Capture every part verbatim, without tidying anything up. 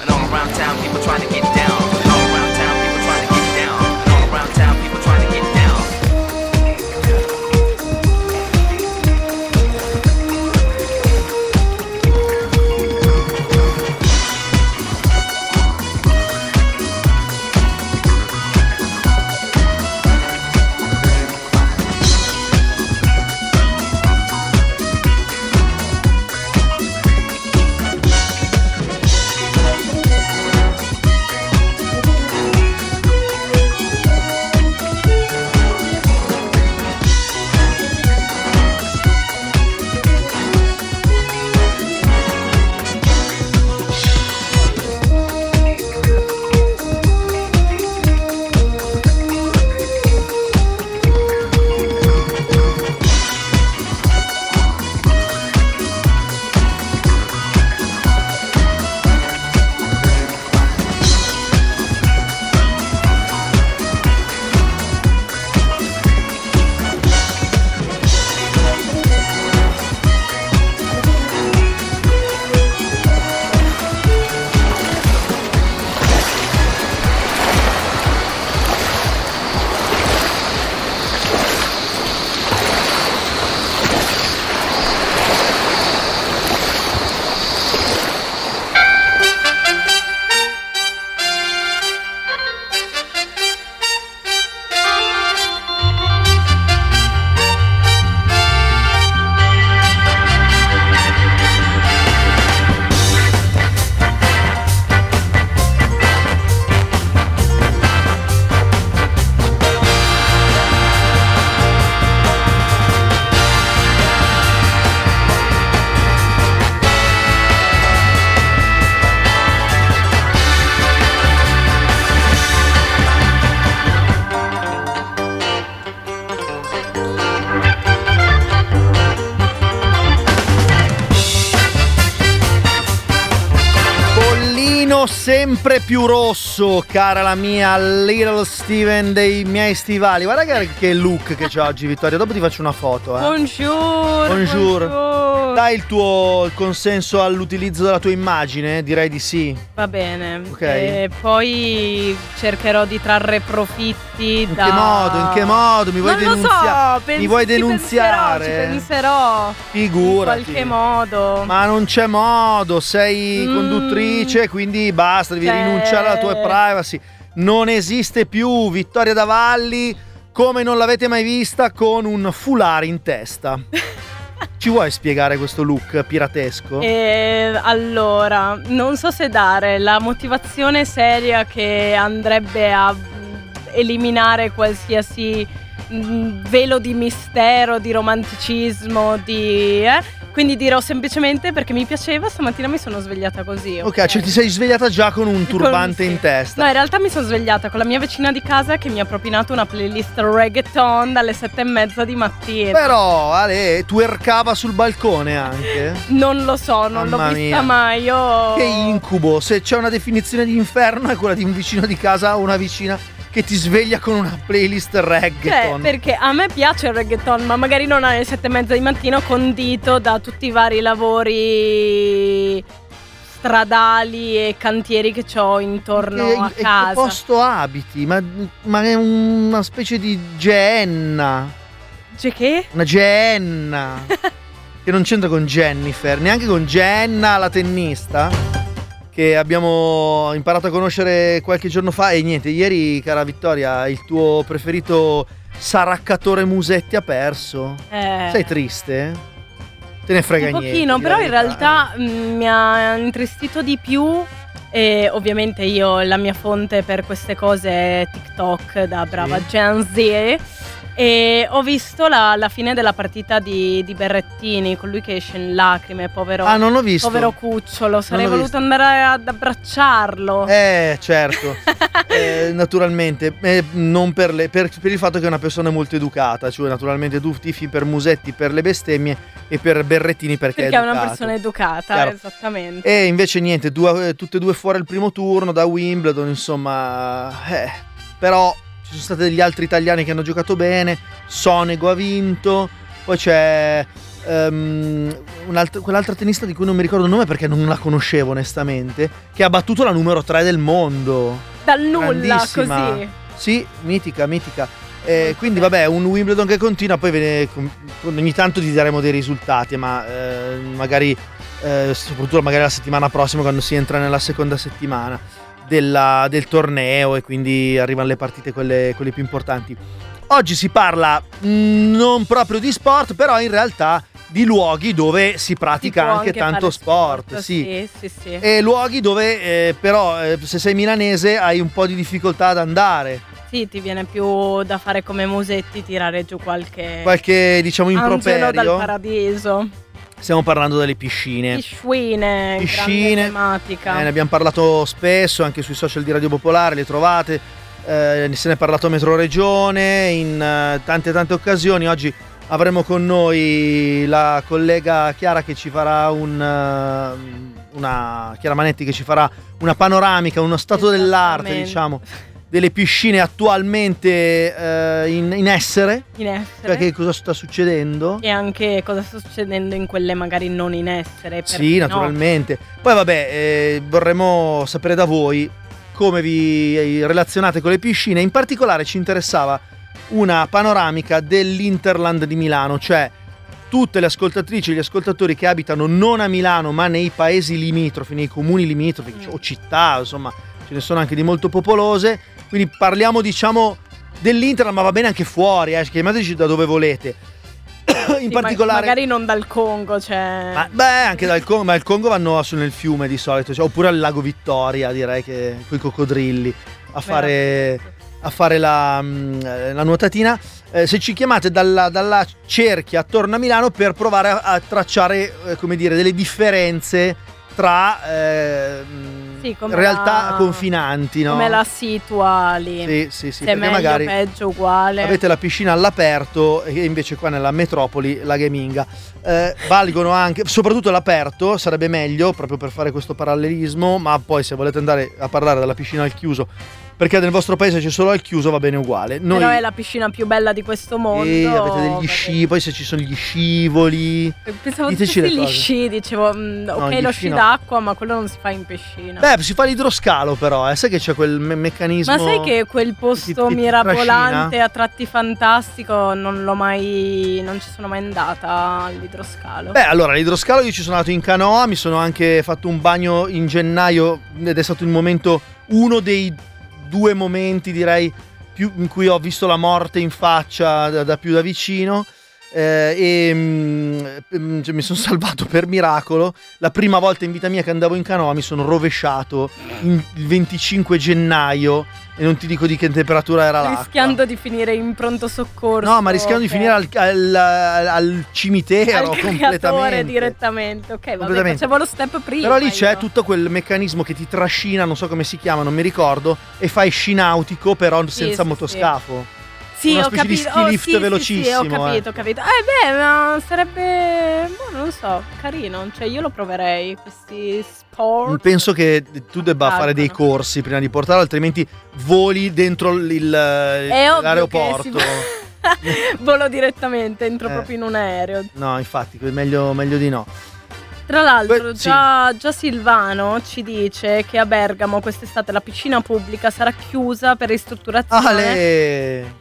And all around town, people trying to get down. And all around town, people trying to get down. And all around town, people trying to get down. Sempre più rosso, cara la mia Little Steven dei miei stivali. Guarda che, che look che c'ho oggi, Vittoria. Dopo ti faccio una foto, eh. Bonjour, Bonjour. bonjour. Dai il tuo consenso all'utilizzo della tua immagine? Direi di sì. Va bene. Ok. E poi cercherò di trarre profitti In da... che modo? In che modo? Mi vuoi non lo denunziare? so, pens- Mi vuoi ci denunziare? Penserò, ci penserò. Figurati. In qualche modo. Ma non c'è modo, sei Mm. conduttrice, quindi basta, devi Cioè- rinunciare alla tua privacy. Non esiste più Vittoria Davalli come non l'avete mai vista con un foulard in testa. Ci vuoi spiegare questo look piratesco? E allora, non so se dare la motivazione seria che andrebbe a eliminare qualsiasi mh, velo di mistero, di romanticismo, di... Eh? Quindi dirò semplicemente perché mi piaceva, stamattina mi sono svegliata così. Ok, cioè ti sei svegliata già con un turbante Con- sì. in testa. No, in realtà mi sono svegliata con la mia vicina di casa che mi ha propinato una playlist reggaeton dalle sette e mezza di mattina. Però Ale twerkava sul balcone anche. Non lo so, non Mamma l'ho vista mia. mai. Io... Che incubo, se c'è una definizione di inferno è quella di un vicino di casa o una vicina che ti sveglia con una playlist Cioè, reggaeton. perché a me piace il reggaeton, ma magari non alle sette e mezza di mattino condito da tutti i vari lavori stradali e cantieri che ho intorno E- a e che casa. posto abiti? Ma, ma è una specie di geenna. Cioè che? Una geenna. Che non c'entra con Jennifer, neanche con Jenna, la tennista, che abbiamo imparato a conoscere qualche giorno fa. E niente, ieri, cara Vittoria, il tuo preferito saraccatore Musetti ha perso. Eh, Sei triste? Te ne frega un niente. pochino, di però in verità. realtà mh, mi ha intristito di più. E ovviamente io la mia fonte per queste cose è TikTok da brava Sì. Gen Z. E ho visto la, la fine della partita di, di Berrettini, colui che esce in lacrime, povero, Ah, non ho visto. povero cucciolo. Sarei l'ho voluto visto. andare ad abbracciarlo. Eh, certo. Eh, naturalmente, eh, non per, le, per, per il fatto che è una persona molto educata, cioè naturalmente tu tifi per Musetti per le bestemmie e per Berrettini perché, Perché è è una educato. persona educata, Chiaro. esattamente. E invece niente, due, tutte e due fuori al primo turno da Wimbledon, insomma, eh, però ci sono stati degli altri italiani che hanno giocato bene. Sonego ha vinto, poi c'è um, un'altra, quell'altra tennista di cui non mi ricordo il nome perché non la conoscevo onestamente, che ha battuto la numero tre del mondo. Dal nulla, Grandissima. così. Sì, mitica, mitica. Eh, quindi vabbè, un Wimbledon che continua, poi ve ne, con- ogni tanto ti daremo dei risultati, ma eh, magari eh, soprattutto magari la settimana prossima quando si entra nella seconda settimana della- del torneo e quindi arrivano le partite quelle, quelle più importanti. Oggi si parla mh, non proprio di sport, però in realtà di luoghi dove si pratica Si può anche, anche tanto fare sport, sport, sì. sì, sì, sì. E luoghi dove eh, però eh, se sei milanese hai un po' di difficoltà ad andare. Sì, ti viene più da fare come Musetti, tirare giù qualche, Qualche diciamo angelo improperio. dal paradiso. Stiamo parlando delle piscine. Piscine, Piscine, grande tematica. Eh, ne abbiamo parlato spesso anche sui social di Radio Popolare, le trovate, eh, se ne è parlato a Metro Regione in eh, tante tante occasioni. Oggi avremo con noi la collega Chiara che ci farà un uh, una Chiara Manetti che ci farà una panoramica, uno stato dell'arte, Esattamente. diciamo, delle piscine attualmente eh, in, in essere, In essere. cioè che cosa sta succedendo. E anche cosa sta succedendo in quelle magari non in essere. Sì, perché no? naturalmente. Poi vabbè, eh, vorremmo sapere da voi come vi relazionate con le piscine. In particolare ci interessava una panoramica dell'Interland di Milano, cioè tutte le ascoltatrici e gli ascoltatori che abitano non a Milano ma nei paesi limitrofi, nei comuni limitrofi Mm. o città, insomma, ce ne sono anche di molto popolose. Quindi parliamo, diciamo, dell'Interland, ma va bene anche fuori, eh, chiamateci da dove volete. In Sì, ma- particolare magari non dal Congo, cioè. ma, beh, anche dal Congo, ma il Congo vanno su nel fiume di solito, cioè, oppure al lago Vittoria, direi che con i coccodrilli a fare, a fare la, mh, la nuotatina. Eh, se ci chiamate dalla, dalla cerchia attorno a Milano per provare a, a tracciare, eh, come dire, delle differenze tra eh, mh, Sì, come realtà la- confinanti, no? Come la situa lì. Sì, sì, sì, Se è perché meglio, magari peggio, uguale. avete la piscina all'aperto e invece qua nella metropoli la gaminga. Eh, valgono anche, soprattutto all'aperto sarebbe meglio proprio per fare questo parallelismo, ma poi se volete andare a parlare della piscina al chiuso, perché nel vostro paese c'è solo al chiuso, va bene uguale. Noi Però è la piscina più bella di questo mondo. sì, avete degli perché- sci, poi se ci sono gli scivoli. Pensavo diteci tutti le gli cose. sci, dicevo, mm, ok, gli lo sci sci no. d'acqua, ma quello non si fa in piscina. Beh, si fa l'idroscalo però, eh. Sai che c'è quel me- meccanismo. Ma sai che quel che ti- posto che ti mirabolante, trascina? a tratti fantastico, non l'ho mai. Non ci sono mai andata all'idroscalo. Beh, allora, l'idroscalo io ci sono andato in canoa, mi sono anche fatto un bagno in gennaio ed è stato il momento, uno dei due momenti direi più, in cui ho visto la morte in faccia da, da più da vicino. Eh, e mm, cioè, mi sono salvato per miracolo. La prima volta in vita mia che andavo in canoa mi sono rovesciato in- il venticinque gennaio e non ti dico di che temperatura era l'acqua. Rischiando di finire in pronto soccorso. No, ma rischiando di che- finire al, al- al- al cimitero al caricatore completamente. direttamente. Ok, vabbè, Completamente. facevo lo step prima. Però lì c'è io. tutto quel meccanismo che ti trascina, non so come si chiama, non mi ricordo, e fai sci nautico però Sì, senza sì, motoscafo. Sì, una ho specie di capito. ski Oh, lift sì, sì, velocissimo, Sì, ho eh. capito, ho capito. Eh beh, ma sarebbe, boh, non so, carino. Cioè, io lo proverei, questi sport. Penso che tu debba Ah, fare dei no. corsi prima di portarlo, altrimenti voli dentro il- il- È ovvio l'aeroporto. che si- Volo direttamente, entro Eh. proprio in un aereo. No, infatti, meglio, meglio di no. Tra l'altro, Que- sì. già, già Silvano ci dice che a Bergamo quest'estate la piscina pubblica sarà chiusa per ristrutturazione Ale!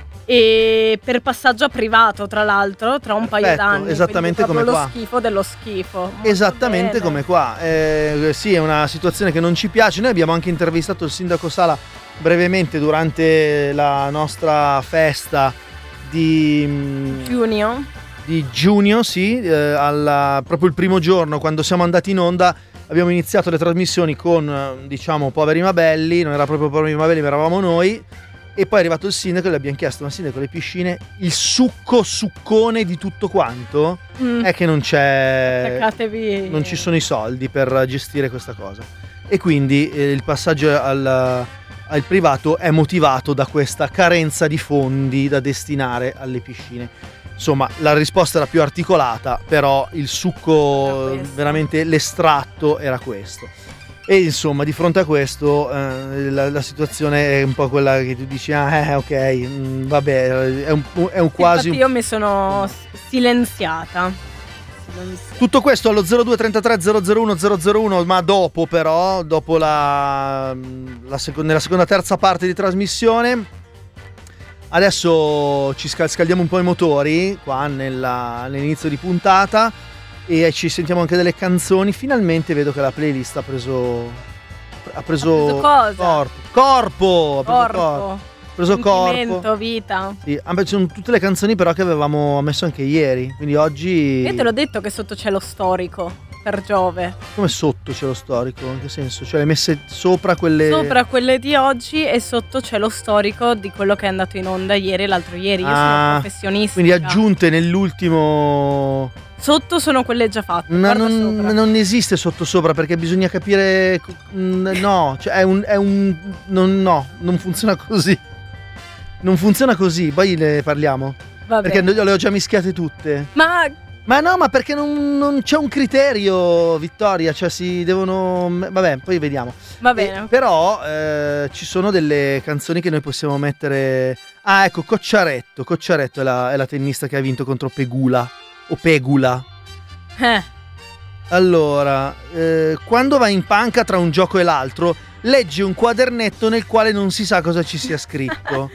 e per passaggio a privato, tra l'altro, tra un paio Perfetto, d'anni. esattamente quindi proprio come lo qua. schifo dello schifo. Molto Esattamente bene. come qua. Eh, sì, è una situazione che non ci piace. Noi abbiamo anche intervistato il sindaco Sala brevemente durante la nostra festa di, Giugno. di giugno, sì, eh, alla- proprio il primo giorno quando siamo andati in onda. Abbiamo iniziato le trasmissioni con, eh, diciamo, Poveri Mabelli, non era proprio Poveri Mabelli, ma eravamo noi. E poi è arrivato il sindaco e le abbiamo chiesto: ma sindaco, le piscine, il succo succone di tutto quanto Mm. è che non c'è, Attaccatevi. non ci sono i soldi per gestire questa cosa. E quindi eh, il passaggio al, al privato è motivato da questa carenza di fondi da destinare alle piscine. Insomma, la risposta era più articolata, però il succo, Era questo. veramente l'estratto era questo. E insomma, di fronte a questo, eh, la, la situazione è un po' quella che tu dici: ah, eh, ok, mm, vabbè, è un, è un Sì, quasi. infatti io mi sono s- silenziata. bellissimo. Tutto questo allo zero due trentatré zero zero uno zero zero uno, ma dopo però, dopo la, la seco- nella seconda terza parte di trasmissione. Adesso ci scal- scaldiamo un po' i motori qua nella- nell'inizio di puntata e ci sentiamo anche delle canzoni. Finalmente vedo che la playlist ha preso ha preso, Ha preso cosa? corpo, corpo, ha preso Corpo, corpo. Ha preso corpo. sentimento, vita. Sì, ah, beh, ci sono tutte le canzoni però che avevamo messo anche ieri, quindi oggi Io te l'ho detto che sotto c'è lo storico per Giove. come sotto c'è lo storico, in che senso? Cioè le messe sopra quelle Sopra quelle di oggi e sotto c'è lo storico di quello che è andato in onda ieri e l'altro ieri. Io Ah, sono professionista. quindi aggiunte nell'ultimo. Sotto sono quelle già fatte. No, guarda non, sopra. non esiste sotto sopra perché bisogna capire. mm, No, cioè è un. È un non, no, non funziona così. Non funziona così. Poi ne parliamo. Vabbè. Perché le ho già mischiate tutte. Ma Ma no, ma perché non, non c'è un criterio, Vittoria. Cioè si devono. Vabbè, poi vediamo. va Eh, bene. però eh, ci sono delle canzoni che noi possiamo mettere. Ah, ecco, Cocciaretto. Cocciaretto è la, è la tennista che ha vinto contro Pegula. O Pegula. Eh, Allora, eh, quando va in panca tra un gioco e l'altro, legge un quadernetto nel quale non si sa cosa ci sia scritto.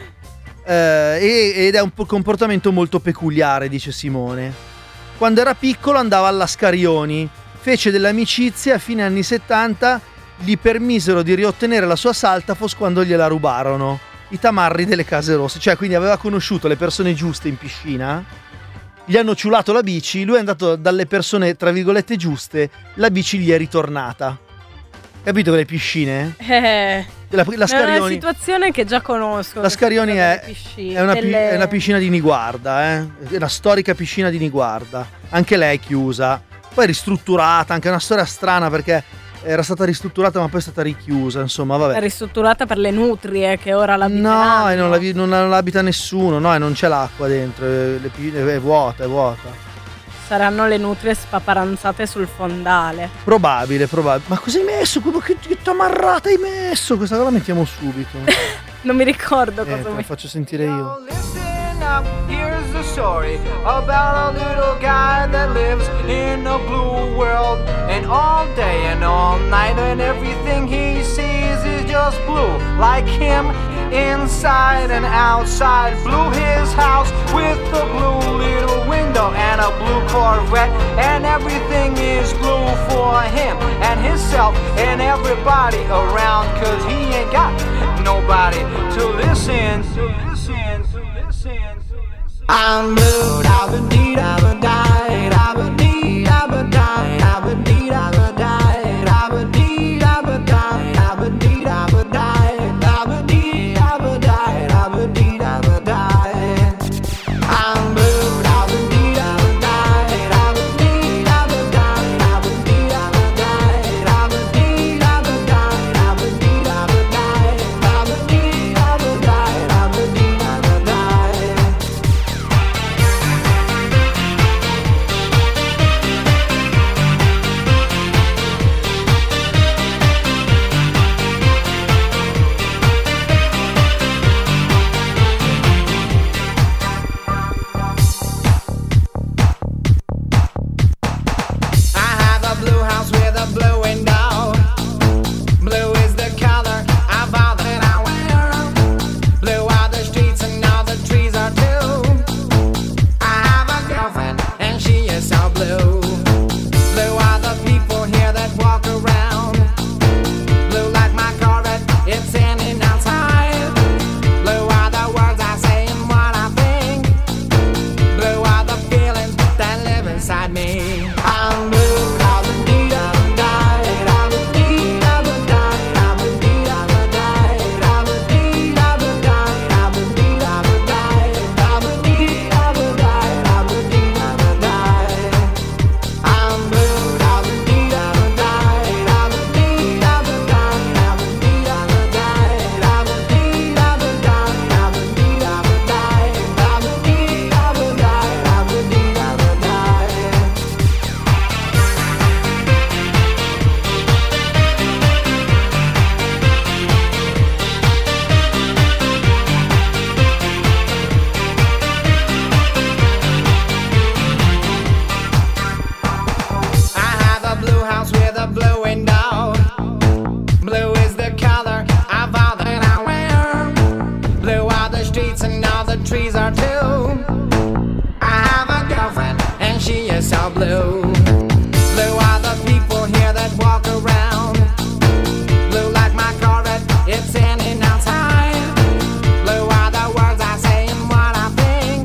Eh, e- ed è un po- comportamento molto peculiare, dice Simone. Quando era piccolo andava alla Scarioni, fece delle amicizie a fine anni settanta, gli permisero di riottenere la sua Saltafos quando gliela rubarono. I tamarri delle case rosse. Cioè, quindi aveva conosciuto le persone giuste in piscina, gli hanno ciulato la bici, lui è andato dalle persone tra virgolette giuste, la bici gli è ritornata. Capito le piscine? eh, La, la è una Scarioni, situazione che già conosco. la Scarioni questa è, cosa delle piscine, è, una, pi- delle- è una piscina di Niguarda, eh? È una storica piscina di Niguarda. Anche lei chiusa, poi ristrutturata, anche una storia strana perché era stata ristrutturata ma poi è stata richiusa, insomma, vabbè. È ristrutturata per le nutrie che ora la No, e non la, vi- non la- non la abita nessuno, no, e non c'è l'acqua dentro, è, le pi- è vuota, è vuota. Saranno le nutrie spaparanzate sul fondale. Probabile, probabile. Ma cosa hai messo? Che, che, che tamarrata hai messo? Questa cosa la mettiamo subito. Non mi ricordo Eh, cosa te la mi... faccio sentire io. Now listen up, here's the story about a little guy that lives in a blue world. And all day and all night and everything he sees is just blue. Like him, inside and outside. Blue his house with a blue little window and a blue Corvette. And everything is blue for him and himself and everybody around. Cause he ain't got nobody to listen, to listen, to listen, to listen. I'm blue, I've been deed, I've been died, I've been deed, I've been died, I've been deed, I've been died, I've been deed, I've been died, I've been deed, I've been died, I've been deed, I've been died, I've been deed, I've been died. I'm blue, I've been deed, I've been died, I've been deed, I've been died, I've been deed, I've been died, I've been deed, I've been died, I've been deed, I've been died, I've been deed, I've been died, I've been deed, I've been died. are blue. Blue are the people here that walk around. Blue like my Corvette, it's in and outside. Blue are the words I say and what I think.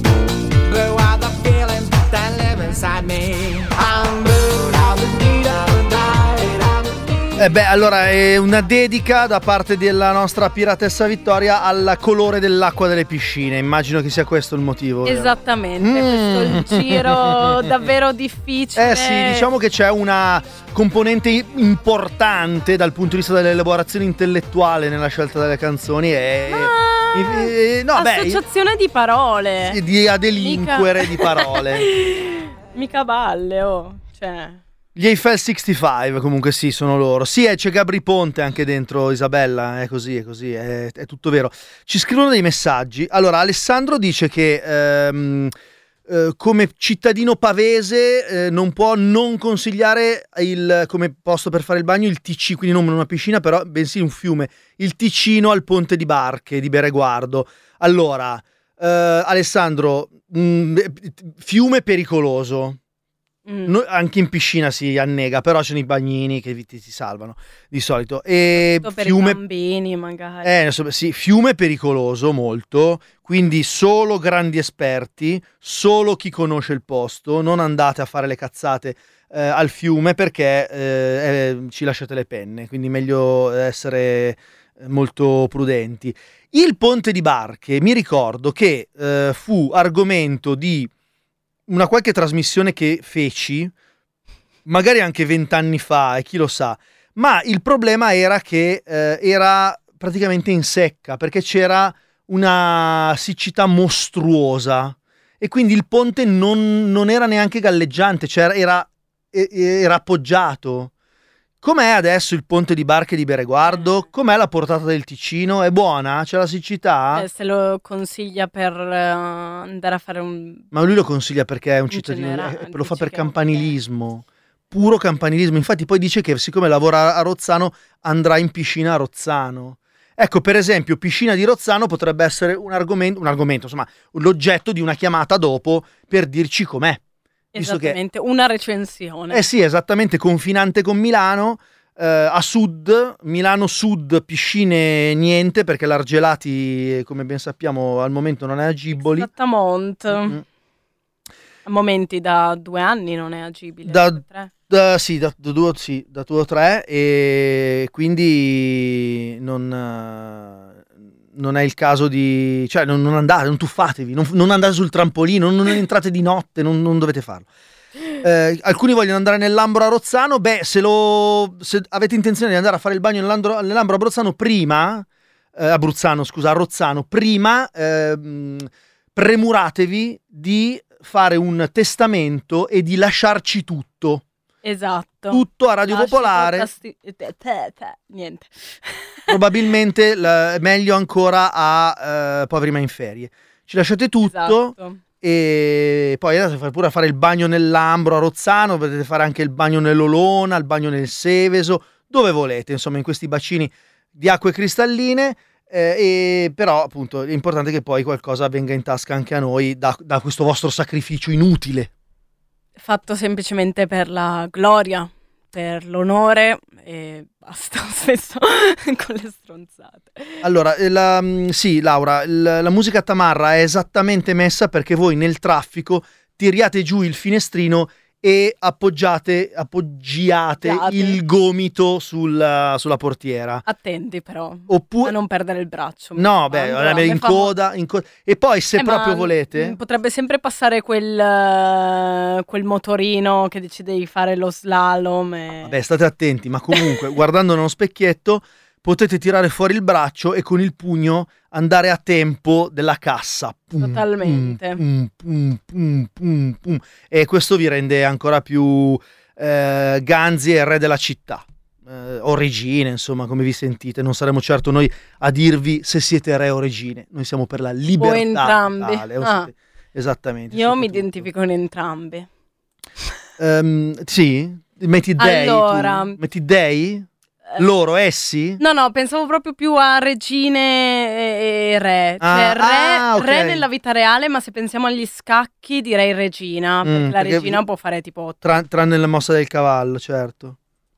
Blue are the feelings that live inside me. I'm blue, da da dee da da da. Eh beh, allora è una dedica da parte della nostra piratessa Vittoria al colore dell'acqua delle piscine. Immagino che sia questo il motivo. Esattamente, Mm. questo è il giro davvero difficile. Eh sì, diciamo che c'è una componente importante dal punto di vista dell'elaborazione intellettuale nella scelta delle canzoni e Ma- e- e- no, beh, associazione di parole. di- di a delinquere Mica- di parole. Mica balle, oh. Cioè, Gli Eiffel sessantacinque comunque sì, sono loro. Sì, eh, c'è Gabri Ponte anche dentro Isabella, è così, è così, è, è tutto vero. Ci scrivono dei messaggi. Allora, Alessandro dice che ehm, eh, come cittadino pavese eh, non può non consigliare il, come posto per fare il bagno il Ticino, quindi non una piscina, però bensì un fiume, il Ticino al Ponte di Barche di Bereguardo. Allora, eh, Alessandro, mh, fiume pericoloso. mm. No, anche in piscina si annega, però ci sono i bagnini che vi- ti, ti salvano di solito. E Tutto per fiume, i bambini magari. eh, insomma, sì, fiume pericoloso molto, quindi solo grandi esperti, solo chi conosce il posto, non andate a fare le cazzate eh, al fiume perché eh, eh, ci lasciate le penne, quindi meglio essere molto prudenti. Il Ponte di Barche, mi ricordo che eh, fu argomento di una qualche trasmissione che feci, magari anche vent'anni fa, e chi lo sa, ma il problema era che eh, era praticamente in secca, perché c'era una siccità mostruosa e quindi il ponte non, non era neanche galleggiante, cioè era, era appoggiato. Com'è adesso il ponte di Barche di Bereguardo? Com'è la portata del Ticino? È buona? C'è la siccità? Eh, se lo consiglia per eh, andare a fare un... Ma lui lo consiglia perché è un In cittadino, generale, eh, lo fa dici per che è un- campanilismo, puro campanilismo. Infatti poi dice che siccome lavora a Rozzano andrà in piscina a Rozzano. Ecco, per esempio, piscina di Rozzano potrebbe essere un argomento, un argomento, insomma, l'oggetto di una chiamata dopo per dirci com'è. Visto che- Esattamente, una recensione. Eh sì, esattamente, confinante con Milano, eh, a sud, Milano sud, piscine niente, perché l'Argelati, eh, come ben sappiamo, al momento non è agibili. Esattamente. Mm. A momenti da due anni non è agibile. Da- due, tre. Da, sì, da, da due, sì, da due o tre, e quindi non, eh, non è il caso di... cioè non, non andate, non tuffatevi, non, non andate sul trampolino, non, non entrate di notte, non, non dovete farlo. Eh, alcuni vogliono andare nell'Ambro a Rozzano, beh, se, lo, se avete intenzione di andare a fare il bagno nell'Ambro, nell'Ambro a Rozzano prima, eh, a Bruzzano, scusa, a Rozzano, prima ehm, premuratevi di fare un testamento e di lasciarci tutto. Esatto. Tutto a Radio Lasci Popolare, tasti- te- te- te- Niente. probabilmente l- meglio ancora a eh, Poveri ma in ferie. Ci lasciate tutto Esatto. e poi andate a fare pure a fare il bagno nell'Ambro a Rozzano, potete fare anche il bagno nell'Olona, il bagno nel Seveso, dove volete, insomma, in questi bacini di acque cristalline. Eh, e però appunto è importante che poi qualcosa venga in tasca anche a noi da, da questo vostro sacrificio inutile. Fatto semplicemente per la gloria, per l'onore e basta, spesso con le stronzate. Allora, eh, la, mm, sì, Laura, il- la musica tamarra è esattamente messa perché voi nel traffico tiriate giù il finestrino e appoggiate, appoggiate Appoggiate. il gomito sul- sulla portiera. Attenti però a Oppure... non perdere il braccio. mi No, beh, raccomando, in mi fa- coda, in coda. E poi se Eh, ma, proprio volete... mm, potrebbe sempre passare quel, eh, quel motorino che dici devi fare lo slalom. E... Vabbè, state attenti, ma comunque, guardando nello specchietto, potete tirare fuori il braccio e con il pugno andare a tempo della cassa. Pum, Totalmente. pum, pum, pum, pum, pum. E questo vi rende ancora più eh, Ganzi e re della città. Eh, o regine, insomma, come vi sentite. Non saremo certo noi a dirvi se siete re o regine. Noi siamo per la libertà. O entrambi. totale, o Ah. siete- Esattamente. Io siete mi tutto. identifico in entrambi. Ehm, sì? Metti dei? Allora- tu? Metti dei? Loro, essi? No, no, pensavo proprio più a regine e, e re. Ah, Cioè, re, ah, ok. re nella vita reale, ma se pensiamo agli scacchi direi regina, perché Mm, la perché- regina può fare tipo... Tra- tranne la mossa del cavallo, certo.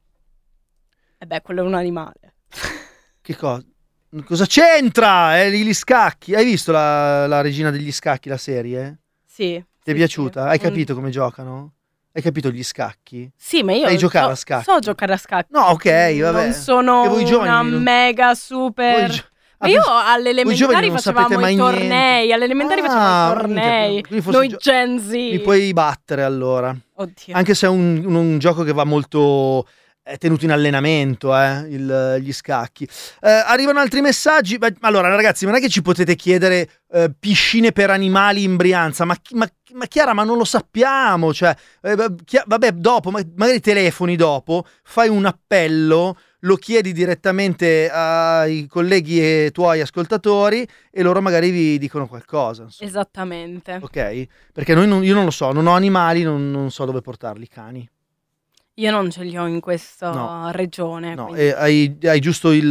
Eh beh, quello è un animale. Che cosa? Cosa c'entra? Eh, gli scacchi. Hai visto la, la regina degli scacchi, la serie? Sì. Ti è sì, piaciuta? sì. Hai Un- capito come giocano? Hai capito gli scacchi? Sì, ma io Sai giocare so, a scacchi? so giocare a scacchi. No, ok, vabbè. Non sono Che voi giovani una non- mega super... Voi gio- Ma Ah, io voi- alle voi giovani elementari non facevamo sapete mai i niente. tornei, alle elementari Ah, facevamo i minchia, tornei, quindi forse noi gio- Gen Z. Mi puoi battere allora. Oddio. Anche se è un, un- un gioco che va molto... È tenuto in allenamento, eh, il- gli scacchi. Eh, arrivano altri messaggi. Beh, allora, ragazzi, non è che ci potete chiedere eh, piscine per animali in Brianza, ma, chi- ma, ma Chiara, ma non lo sappiamo. Cioè, eh, beh, Chia- vabbè, dopo, ma- magari telefoni dopo, fai un appello, lo chiedi direttamente ai colleghi e tuoi ascoltatori e loro magari vi dicono qualcosa. insomma. Esattamente. Ok? Perché noi non- io non lo so, non ho animali, non, non so dove portarli, i cani. Io non ce li ho in questa No. regione. No, quindi- e hai, hai giusto il,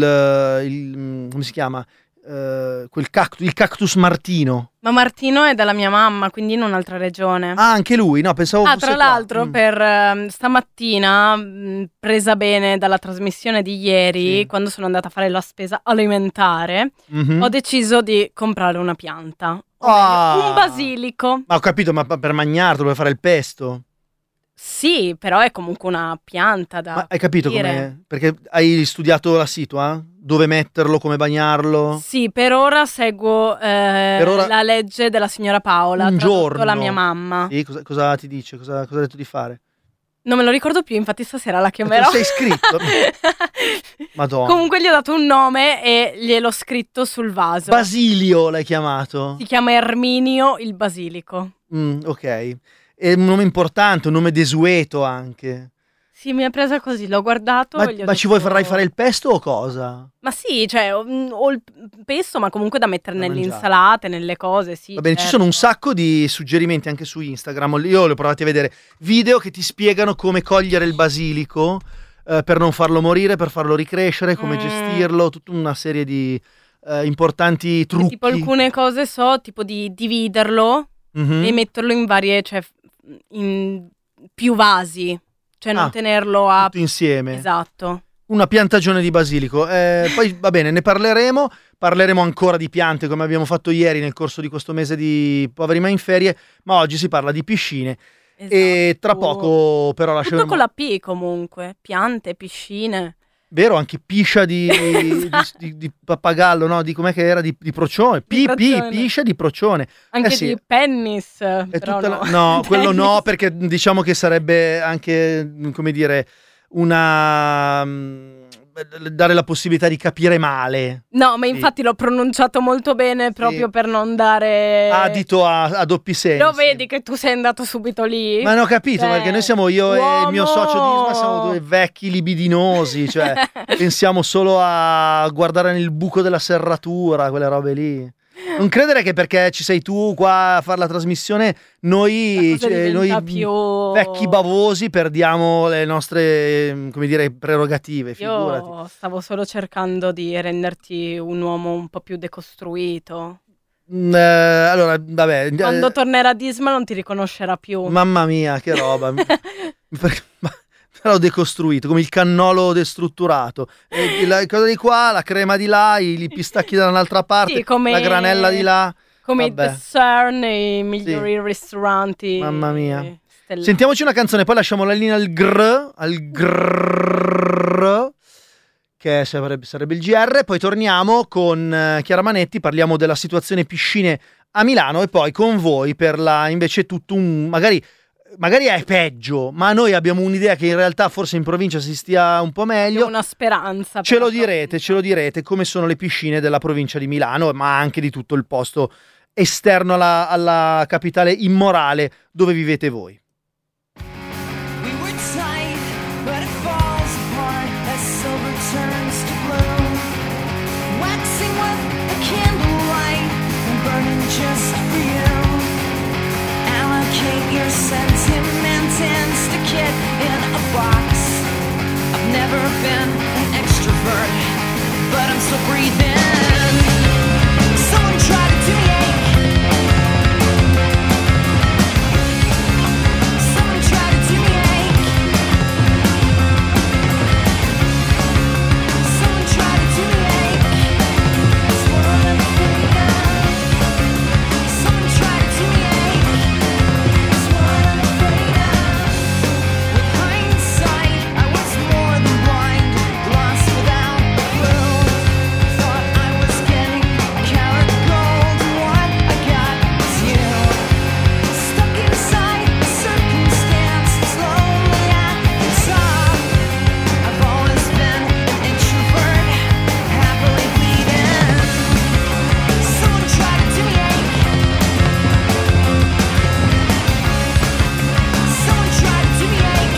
il- come si chiama? Eh, quel cactus, il cactus martino. Ma Martino è della mia mamma, quindi in un'altra regione. Ah, anche lui? No, pensavo Ah, fosse tra qua. l'altro, Mm. per ehm, stamattina, mh, presa bene dalla trasmissione di ieri, Sì. quando sono andata a fare la spesa alimentare, Mhm. ho deciso di comprare una pianta. O Ah. meglio, un basilico. Ma ho capito, ma per mangiarlo, per fare il pesto? Sì, però è comunque una pianta da... Ma hai capito dire. come? Perché hai studiato la situa? Dove metterlo, come bagnarlo? Sì, per ora seguo eh, Per ora- la legge della signora Paola, Un tradotto giorno. la mia mamma. Sì, cosa, cosa ti dice? Cosa, cosa ha detto di fare? Non me lo ricordo più, infatti stasera la Ma chiamerò. tu sei iscritto? Madonna. Comunque gli ho dato un nome e gliel'ho scritto sul vaso. Basilio l'hai chiamato? Si chiama Erminio il basilico. Mm, ok. È un nome importante, un nome desueto anche. Sì, mi ha presa così, l'ho guardato. Ma, e gli ho ma ci detto- vuoi farai fare il pesto o cosa? Ma sì, cioè, ho, ho il pesto, ma comunque da mettere Da nelle mangiare. insalate, nelle cose, sì. Va bene, ci certo. sono un sacco di suggerimenti anche su Instagram. Io li ho provati a vedere video che ti spiegano come cogliere il basilico eh, per non farlo morire, per farlo ricrescere, come Mm. gestirlo, tutta una serie di eh, importanti E trucchi. tipo alcune cose so, tipo di dividerlo Mhm. e metterlo in varie, cioè, f- in più vasi. Cioè non Ah, tenerlo a... Tutto insieme. Esatto. Una piantagione di basilico. Eh, poi va bene, ne parleremo. Parleremo ancora di piante come abbiamo fatto ieri nel corso di questo mese di Poveri ma in ferie. Ma oggi si parla di piscine. E tra Esatto. poco però Tutto lasceremo. con la P comunque. Piante, piscine. Vero, anche piscia di, di, di- di pappagallo, no? Di com'è che era? Di, di procione. Pi, Di pi, procione. piscia di procione. Anche Eh sì. di pennis. È Però tutta no. la- no, quello no, Tennis. perché diciamo che sarebbe anche, come dire, una... mm, dare la possibilità di capire male. No, ma Sì. infatti l'ho pronunciato molto bene proprio per non dare... Adito a, a doppi sensi. Lo vedi che tu sei andato subito lì? Ma non ho capito, Cioè, perché noi siamo io e il mio socio uomo! Disma, siamo due vecchi libidinosi, cioè pensiamo solo a guardare nel buco della serratura, quelle robe lì. Non credere che perché ci sei tu qua a fare la trasmissione, noi, La cosa cioè, noi diventa più... vecchi bavosi perdiamo le nostre, ehm, come dire, prerogative, figurati. Io stavo solo cercando di renderti un uomo un po' più decostruito. Mm, eh, allora, vabbè, eh, Quando tornerà Disma non ti riconoscerà più. mamma mia, che roba. Perché- ma- l'ho decostruito come il cannolo destrutturato. E la cosa di qua, la crema di là, i i pistacchi da un'altra parte, Sì, come- la granella di là. Come i Vabbè. dessert nei migliori ristoranti. Mamma mia. stellati. Sentiamoci una canzone, poi lasciamo la linea al grr, al grr, che sarebbe, sarebbe il G R, poi torniamo con eh, Chiara Manetti, parliamo della situazione piscine a Milano e poi con voi per la invece tutto un magari magari è peggio, ma noi abbiamo un'idea che in realtà forse in provincia si stia un po' meglio. Una speranza. Ce per lo la direte, provincia. ce lo direte come sono le piscine della provincia di Milano, ma anche di tutto il posto esterno alla, alla capitale immorale dove vivete voi. We were tight, but it falls apart as silver turns to blue. Waxing with the candlelight and burning just for you. Allocate your sentiment and stick it in a box. I've never been an extra. introvert, but I'm still breathing. Someone try to do me ache. Someone try to do me ache. Someone try to do me ache. That's what I'm afraid of. Someone try to do me ache. That's what I'm afraid of. With hindsight, I was more than blind, lost without a clue. Thought I was getting carat gold, and what I got was you. Stuck inside a circumstance that's lonely at the top. I've always been an introvert, happily bleeding. Someone try to do me ache. Someone try to do me ache.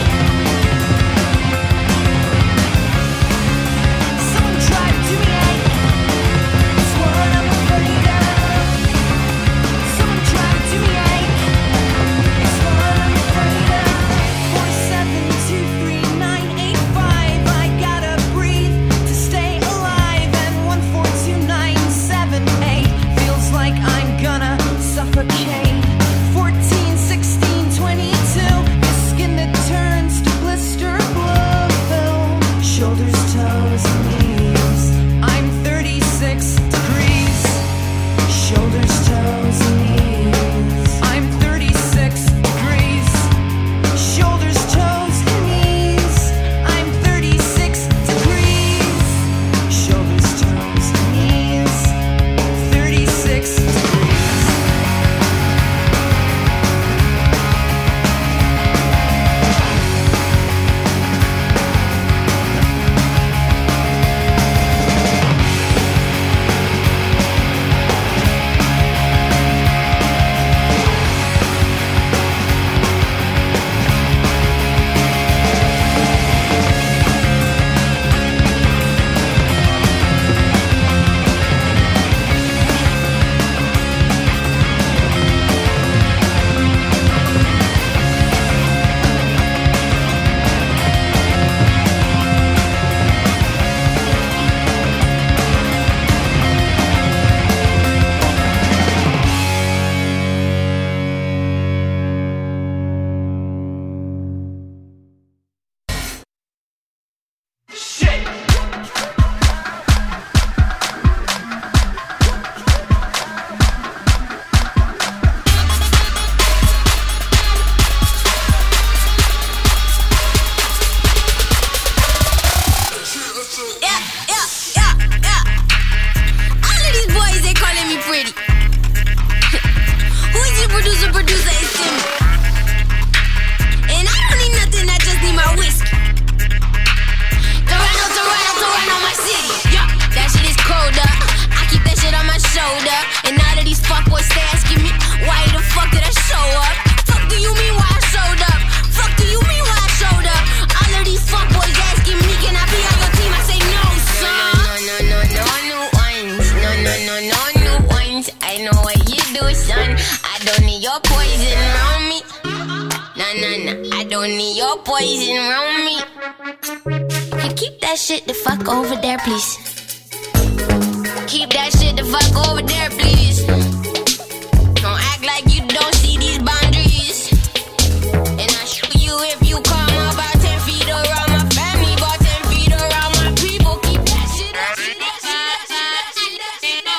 Someone try to do me ache. That's what I'm afraid of. Someone try to do me ache. It's what I'm afraid of. Four seven two three nine eight five. I gotta breathe to stay alive. And one four two nine seven eight. Feels like I'm gonna suffocate. Fourteen sixteen twenty-two. Your skin that turns to blister blue. Shoulders, toes, and knees. I'm thirty-six degrees. Shoulders, toes, and knees. I'm thirty-six degrees. Shoulders, toes, and knees. I'm thirty-six degrees. Shoulders, toes, and knees. thirty-six degrees. Yeah, yeah, yeah, yeah. All of these boys, they calling me pretty. Who is the producer? Producer is Timmy. And I don't need nothing, I just need my whiskey. Toronto, Toronto, Toronto, my city. Yeah, that shit is colder. I keep that shit on my shoulder. And all of these fuckboys stay asking me, why the fuck did I show up? Fuck do you mean why I showed up? Fuck do you mean why I showed up? All of these fuckboys asking me, can I be on your team? I say no, son. No, no, no, no, no, no ones. No, no, no, no, no ones. I know what you do, son. I don't need your poison around me. Nah, nah, nah. I don't need your poison around me. You keep that shit the fuck over there, please. Keep that shit the fuck over there, please. Don't act like you don't see these boundaries. And I show you if you come about ten feet around my family, about ten feet around my people. Keep that shit, that shit, that shit, that shit, that shit, that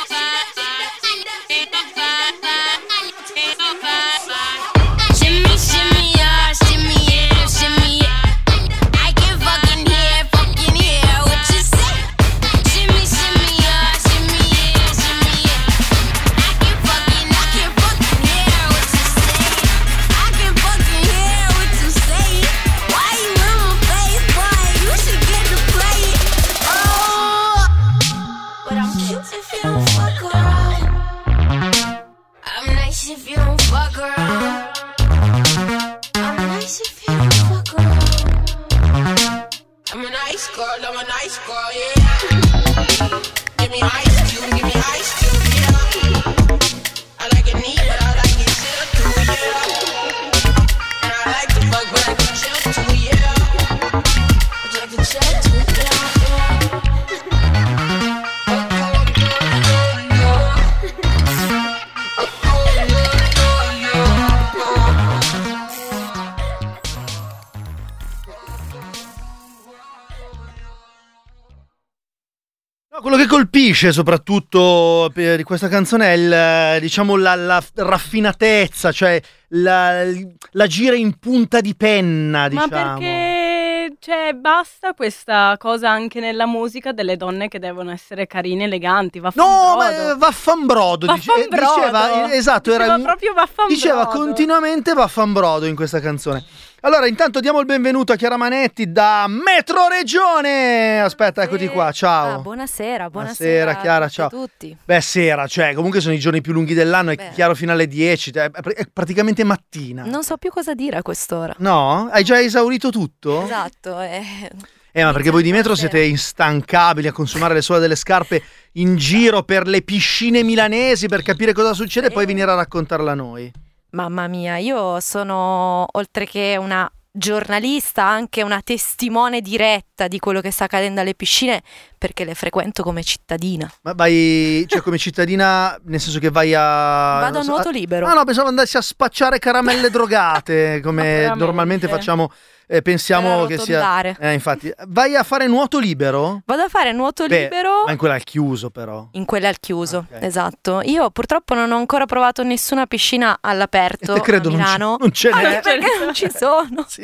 shit. Shimmy, shimmy, yeah, shimmy, yeah, shimmy, yeah. I can fucking hear, fucking hear what you say. Shimmy, shimmy, yeah, shimmy, yeah, shimmy, yeah. I can fucking, I can fucking hear what you say. I can fucking hear what you say. Why you in my face, boy? You should get to play it. Oh, but I'm cute if you don't fuck around. I'm nice if you don't fuck around. I'm nice if you don't fuck around. I'm a nice girl, I'm a nice girl, yeah. Give me ice cube, give me ice cube, yeah. I like it neat, but I like it chill too, yeah. And I like to fuck, but I can chill too, yeah. Would you like to chill too, yeah, yeah. No, quello che colpisce soprattutto per questa canzone è il, diciamo, la, la raffinatezza, cioè la, la gira in punta di penna, diciamo. Ma perché cioè, basta questa cosa anche nella musica delle donne che devono essere carine, eleganti, No, vaffanbrodo. ma vaffanbrodo, dice- Vaffanbrodo. diceva, esatto, Diceva era, proprio vaffanbrodo. diceva continuamente vaffanbrodo in questa canzone. Allora, intanto diamo il benvenuto a Chiara Manetti da Metro Regione. Aspetta, eccoti qua, ciao. Ah, buonasera, buonasera, Buonasera, Chiara, a tutti e ciao. tutti. Beh, sera, cioè, comunque sono i giorni più lunghi dell'anno, è Beh. chiaro fino alle dieci, cioè, è pr- è praticamente mattina. Non so più cosa dire a quest'ora. No? Hai già esaurito tutto? Esatto, eh, Eh, ma perché voi di Metro Buonasera. siete instancabili a consumare le suole delle scarpe in giro per le piscine milanesi per capire cosa succede e poi venire a raccontarla a noi. mamma mia, io sono oltre che una giornalista anche una testimone diretta di quello che sta accadendo alle piscine perché le frequento come cittadina. Ma vai, cioè come cittadina, nel senso che vai a... Vado non a so, nuoto libero. Ah no, pensavo andassi a spacciare caramelle drogate, come Veramente. normalmente facciamo, eh, pensiamo Per che sia... arrotondare. Eh, infatti, vai a fare nuoto libero? Vado a fare nuoto Beh, libero ma in quella al chiuso però. in quella al chiuso, Ok. esatto. Io purtroppo non ho ancora provato nessuna piscina all'aperto E te credo a non, Milano. c- non ce n'è. Anche perché non ci sono. Sì.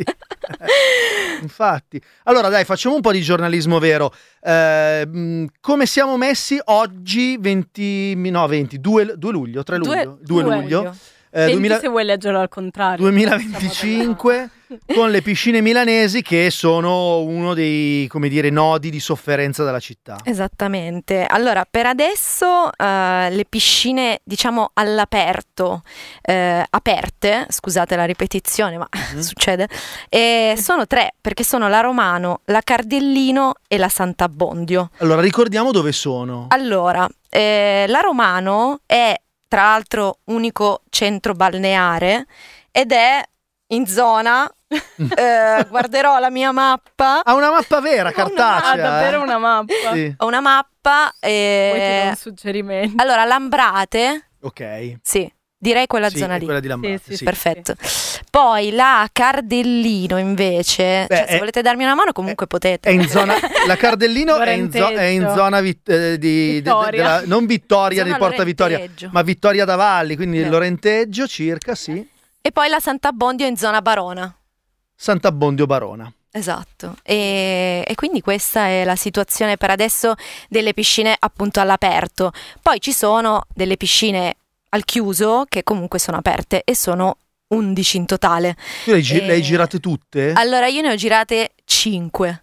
Eh, infatti. Allora dai, facciamo un po' di giornalismo vero. Eh, mh, come siamo messi oggi venti, no venti, due, due luglio, tre luglio, due due luglio, luglio. eh, venti duemila se vuoi leggerlo al contrario. duemilaventicinque con le piscine milanesi che sono uno dei, come dire, nodi di sofferenza della città. Esattamente. Allora, per adesso eh, le piscine, diciamo, all'aperto, eh, aperte, scusate la ripetizione, ma succede, eh, sono tre, perché sono la Romano, la Cardellino e la Sant'Abbondio. Allora ricordiamo dove sono. Allora, eh, la Romano è, tra l'altro, unico centro balneare ed è in zona, eh, guarderò la mia mappa, Ha una mappa vera, cartacea. Ah, davvero eh? una mappa. Sì. ho una mappa, Poi ti do eh, un suggerimento. allora Lambrate, Ok. sì, direi quella Sì, zona è lì. quella di Lambrate, Sì, sì, sì. Perfetto. Poi la Cardellino invece, Beh, cioè, se è- volete darmi una mano comunque potete. È in zona, la Cardellino è in, zo- è in Lorenteggio. zona vit- eh, di, de- de- Vittoria. della- non Vittoria Zona di Porta Vittoria, Lorenteggio. ma Vittoria d'Avalli, quindi Beh. Lorenteggio circa, sì. E poi la Sant'Abbondio in zona Barona. Sant'Abbondio Barona. Esatto, e, e quindi questa è la situazione per adesso delle piscine appunto all'aperto. Poi ci sono delle piscine al chiuso che comunque sono aperte e sono undici in totale. Tu le, hai gi- Eh, le hai girate tutte? Allora io ne ho girate cinque.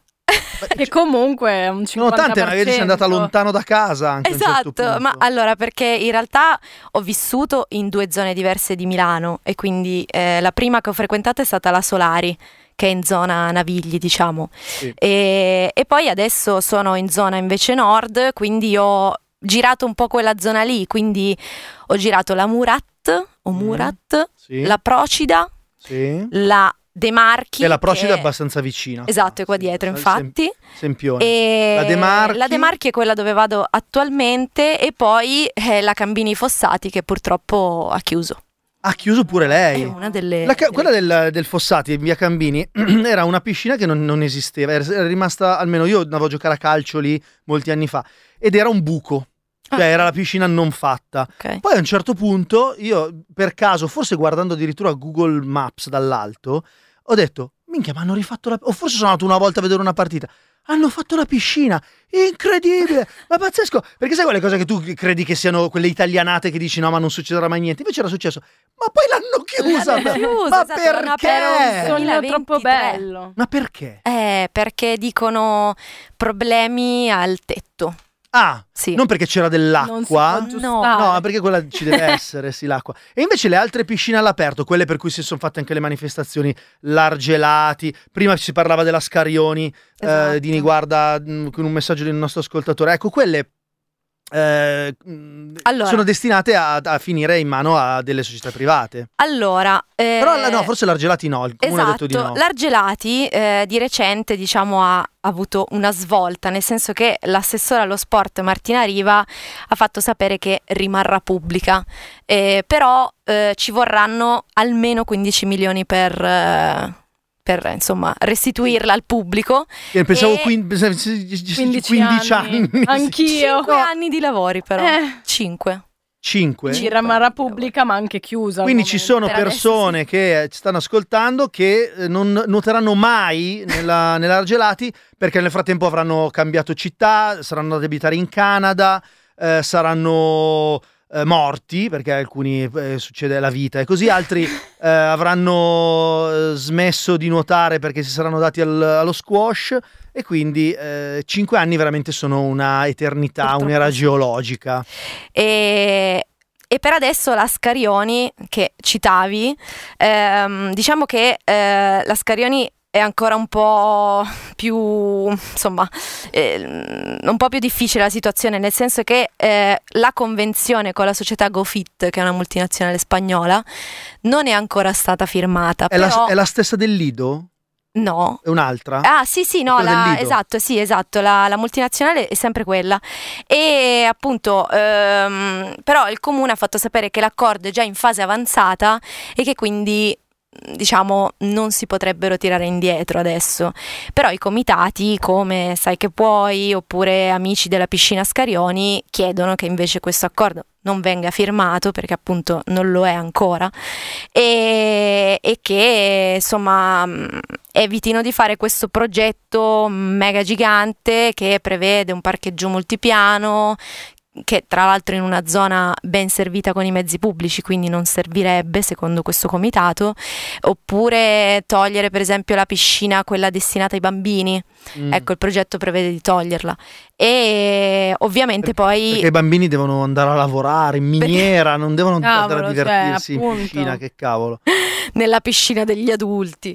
E comunque è un Sono cinquanta per cento. tante, magari sei andata lontano da casa anche a un certo Esatto, punto. ma allora perché in realtà ho vissuto in due zone diverse di Milano e quindi eh, la prima che ho frequentato è stata la Solari, che è in zona Navigli, diciamo. Sì. E, e poi adesso sono in zona invece nord, quindi ho girato un po' quella zona lì, quindi ho girato la Murat o Mm. Murat, Sì, la Procida, sì. la De Marchi. E la Procida che è abbastanza vicina. Esatto, è qua Sì, dietro, Sem- infatti. Sempione. E La De Marchi? la De Marchi è quella dove vado attualmente e poi eh, la Cambini Fossati che purtroppo ha chiuso. Ha chiuso pure È lei. una delle... La ca- delle- quella del, del Fossati, in via Cambini, era una piscina che non, non esisteva, era, era rimasta, almeno io andavo a giocare a calcio lì molti anni fa, ed era un buco, cioè Ah. era la piscina non fatta. Ok. Poi a un certo punto io, per caso, forse guardando addirittura Google Maps dall'alto, ho detto, minchia, ma hanno rifatto la... o forse sono andato una volta a vedere una partita. Hanno fatto la piscina, incredibile, ma pazzesco, perché sai quelle cose che tu credi che siano quelle italianate che dici no ma non succederà mai niente, invece era successo, ma poi l'hanno chiusa, L'hanno chiusa, ma esatto, l'hanno perché? aperto Un sogno troppo duemilaventitré. bello. Ma perché? Eh, perché dicono problemi al tetto. Ah, Sì. non perché c'era Non si può dell'acqua? aggiustare. No, No, ma perché quella ci deve essere, sì, l'acqua. E invece le altre piscine all'aperto, quelle per cui si sono fatte anche le manifestazioni, l'Argelati, prima si parlava della Scarioni, eh, Esatto. di Niguarda, mh, con un messaggio del nostro ascoltatore. Ecco, quelle eh, mh, Allora. sono destinate a, a finire in mano a delle società private. Allora, eh, Però la- no, forse l'Argelati no, il comune ha detto di esatto, no. l'Argelati eh, di recente diciamo ha avuto una svolta, nel senso che l'assessore allo sport Martina Riva ha fatto sapere che rimarrà pubblica, eh, però eh, ci vorranno almeno quindici milioni per, eh, per insomma restituirla al pubblico. Io pensavo E- quin- pensavo- quindici anni. Anch'io. Cinque anni di lavori però. Eh. Cinque. cinque. Gira Mara Pubblica, ma anche chiusa. al Quindi ci momento. sono Per adesso persone che ci stanno ascoltando che eh, non nuoteranno mai nella, nell'Argelati perché nel frattempo avranno cambiato città, saranno andati ad abitare in Canada, eh, saranno eh, morti perché alcuni eh, succede la vita e così, altri eh, avranno eh, smesso di nuotare perché si saranno dati al- allo squash e quindi eh, cinque anni veramente sono una eternità, Purtroppo un'era sì. geologica. E, e per adesso la Scarioni che citavi, ehm, diciamo che eh, la Scarioni è ancora un po' più, insomma, eh, un po' più difficile la situazione, nel senso che eh, la convenzione con la società GoFit, che è una multinazionale spagnola, non è ancora stata firmata. È, la, però, è la stessa del Lido? no. È un'altra? Ah sì sì no, Quella del la, Lido. esatto sì esatto la, la multinazionale è sempre quella e appunto ehm, però il comune ha fatto sapere che l'accordo è già in fase avanzata e che quindi diciamo non si potrebbero tirare indietro adesso, però i comitati come Sai che puoi oppure Amici della piscina Scarioni chiedono che invece questo accordo non venga firmato perché appunto non lo è ancora e, e che insomma mh, evitino di fare questo progetto mega gigante che prevede un parcheggio multipiano che tra l'altro in una zona ben servita con i mezzi pubblici, quindi non servirebbe secondo questo comitato, oppure togliere per esempio la piscina, quella destinata ai bambini. Mm. Ecco, il progetto prevede di toglierla e ovviamente poi Perché i bambini devono andare a lavorare in miniera, non devono andare a Cavolo, divertirsi cioè, in appunto. piscina, che cavolo. nella piscina degli adulti.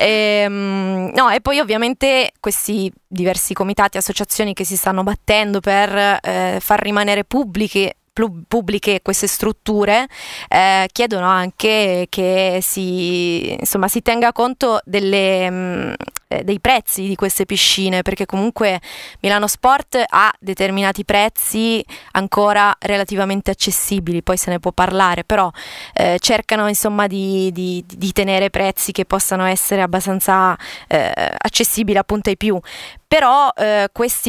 Ehm, no, e poi ovviamente questi diversi comitati, associazioni che si stanno battendo per eh, far rimanere pubbliche plu- pubbliche queste strutture eh, chiedono anche che si insomma si tenga conto delle mh, eh, dei prezzi di queste piscine, perché comunque Milano Sport ha determinati prezzi ancora relativamente accessibili, poi se ne può parlare, però eh, cercano insomma di, di, di tenere prezzi che possano essere abbastanza eh, accessibili appunto ai più. Però eh, questi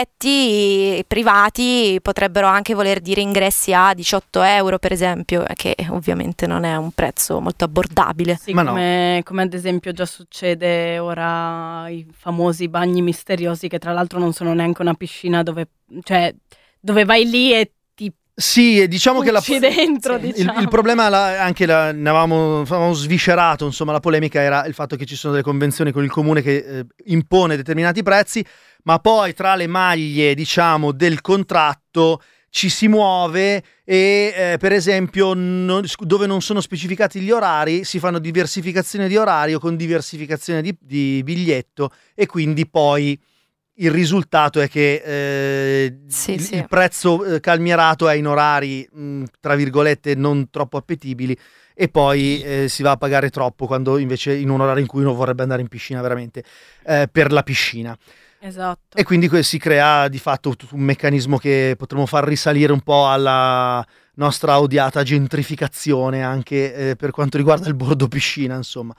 progetti privati potrebbero anche voler dire ingressi a diciotto euro per esempio, che ovviamente non è un prezzo molto abbordabile. Sì, Ma no. come, come ad esempio già succede ora i famosi bagni misteriosi, che tra l'altro non sono neanche una piscina dove, cioè, dove vai lì e ti Sì, e diciamo che la, pucci dentro, il, diciamo. il problema, la- anche la, ne avevamo, avevamo sviscerato, insomma, la polemica era il fatto che ci sono delle convenzioni con il comune che eh, impone determinati prezzi, ma poi tra le maglie, diciamo, del contratto ci si muove e eh, per esempio non- dove non sono specificati gli orari si fanno diversificazione di orario con diversificazione di, di biglietto e quindi poi il risultato è che eh, Sì, il, sì. il prezzo eh, calmierato è in orari mh, tra virgolette non troppo appetibili e poi eh, si va a pagare troppo quando invece in un orario in cui uno vorrebbe andare in piscina veramente eh, per la piscina. Esatto. E quindi que- si crea di fatto tutto un meccanismo che potremmo far risalire un po' alla nostra odiata gentrificazione anche eh, per quanto riguarda il bordo piscina, insomma.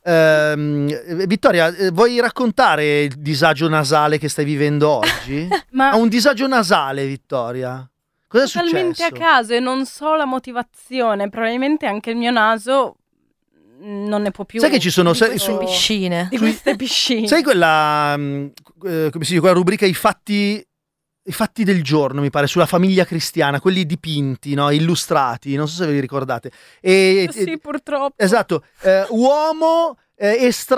Ehm, eh, Vittoria, eh, vuoi raccontare il disagio nasale che stai vivendo oggi? Ma Ha un disagio nasale, Vittoria. Cosa è totalmente a successo? caso e non so la motivazione, probabilmente anche il mio naso mh, non ne può più. Sai che ci sono- di sai- questo- su- Piscine. di queste piscine. Sai quella, mh, eh, come si dice, quella rubrica I fatti, i fatti del giorno, mi pare, sulla famiglia cristiana, quelli dipinti, no? Illustrati, non so se ve li ricordate. E, e- Sì, purtroppo. Esatto, eh, uomo eh,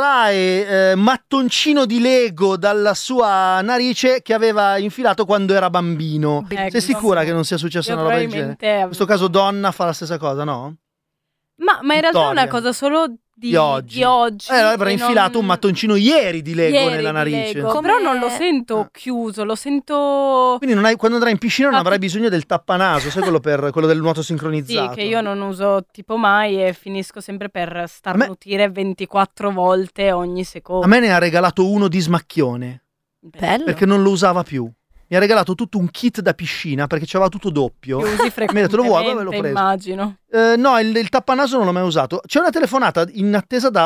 estrae eh, mattoncino di Lego dalla sua narice che aveva infilato quando era bambino. Ecco. Sei sicura che non sia successa Io una roba del genere? probabilmente In questo caso donna fa la stessa cosa, no? Ma, ma in realtà è una Vittoria. cosa solo di, Di oggi. di oggi Eh, avrà e infilato non- un mattoncino ieri di Lego ieri nella di narice. Lego. Come- Però non lo sento Ah. chiuso, lo sento... Quindi non hai- quando andrai in piscina non Ah, avrai ti- bisogno del tappanaso, sai quello, per, quello del nuoto Sì, sincronizzato. che io non uso tipo mai e finisco sempre per starnutire ventiquattro volte ogni secondo. A me ne ha regalato uno di smacchione, Bello. perché non lo usava più. Mi ha regalato tutto un kit da piscina perché c'aveva tutto doppio. Che usi Mi ha detto, "Lo vuoi?" Vabbè, l'ho frequentemente, preso. immagino. Eh, no, il, il tappanaso non l'ho mai usato. C'è una telefonata in attesa da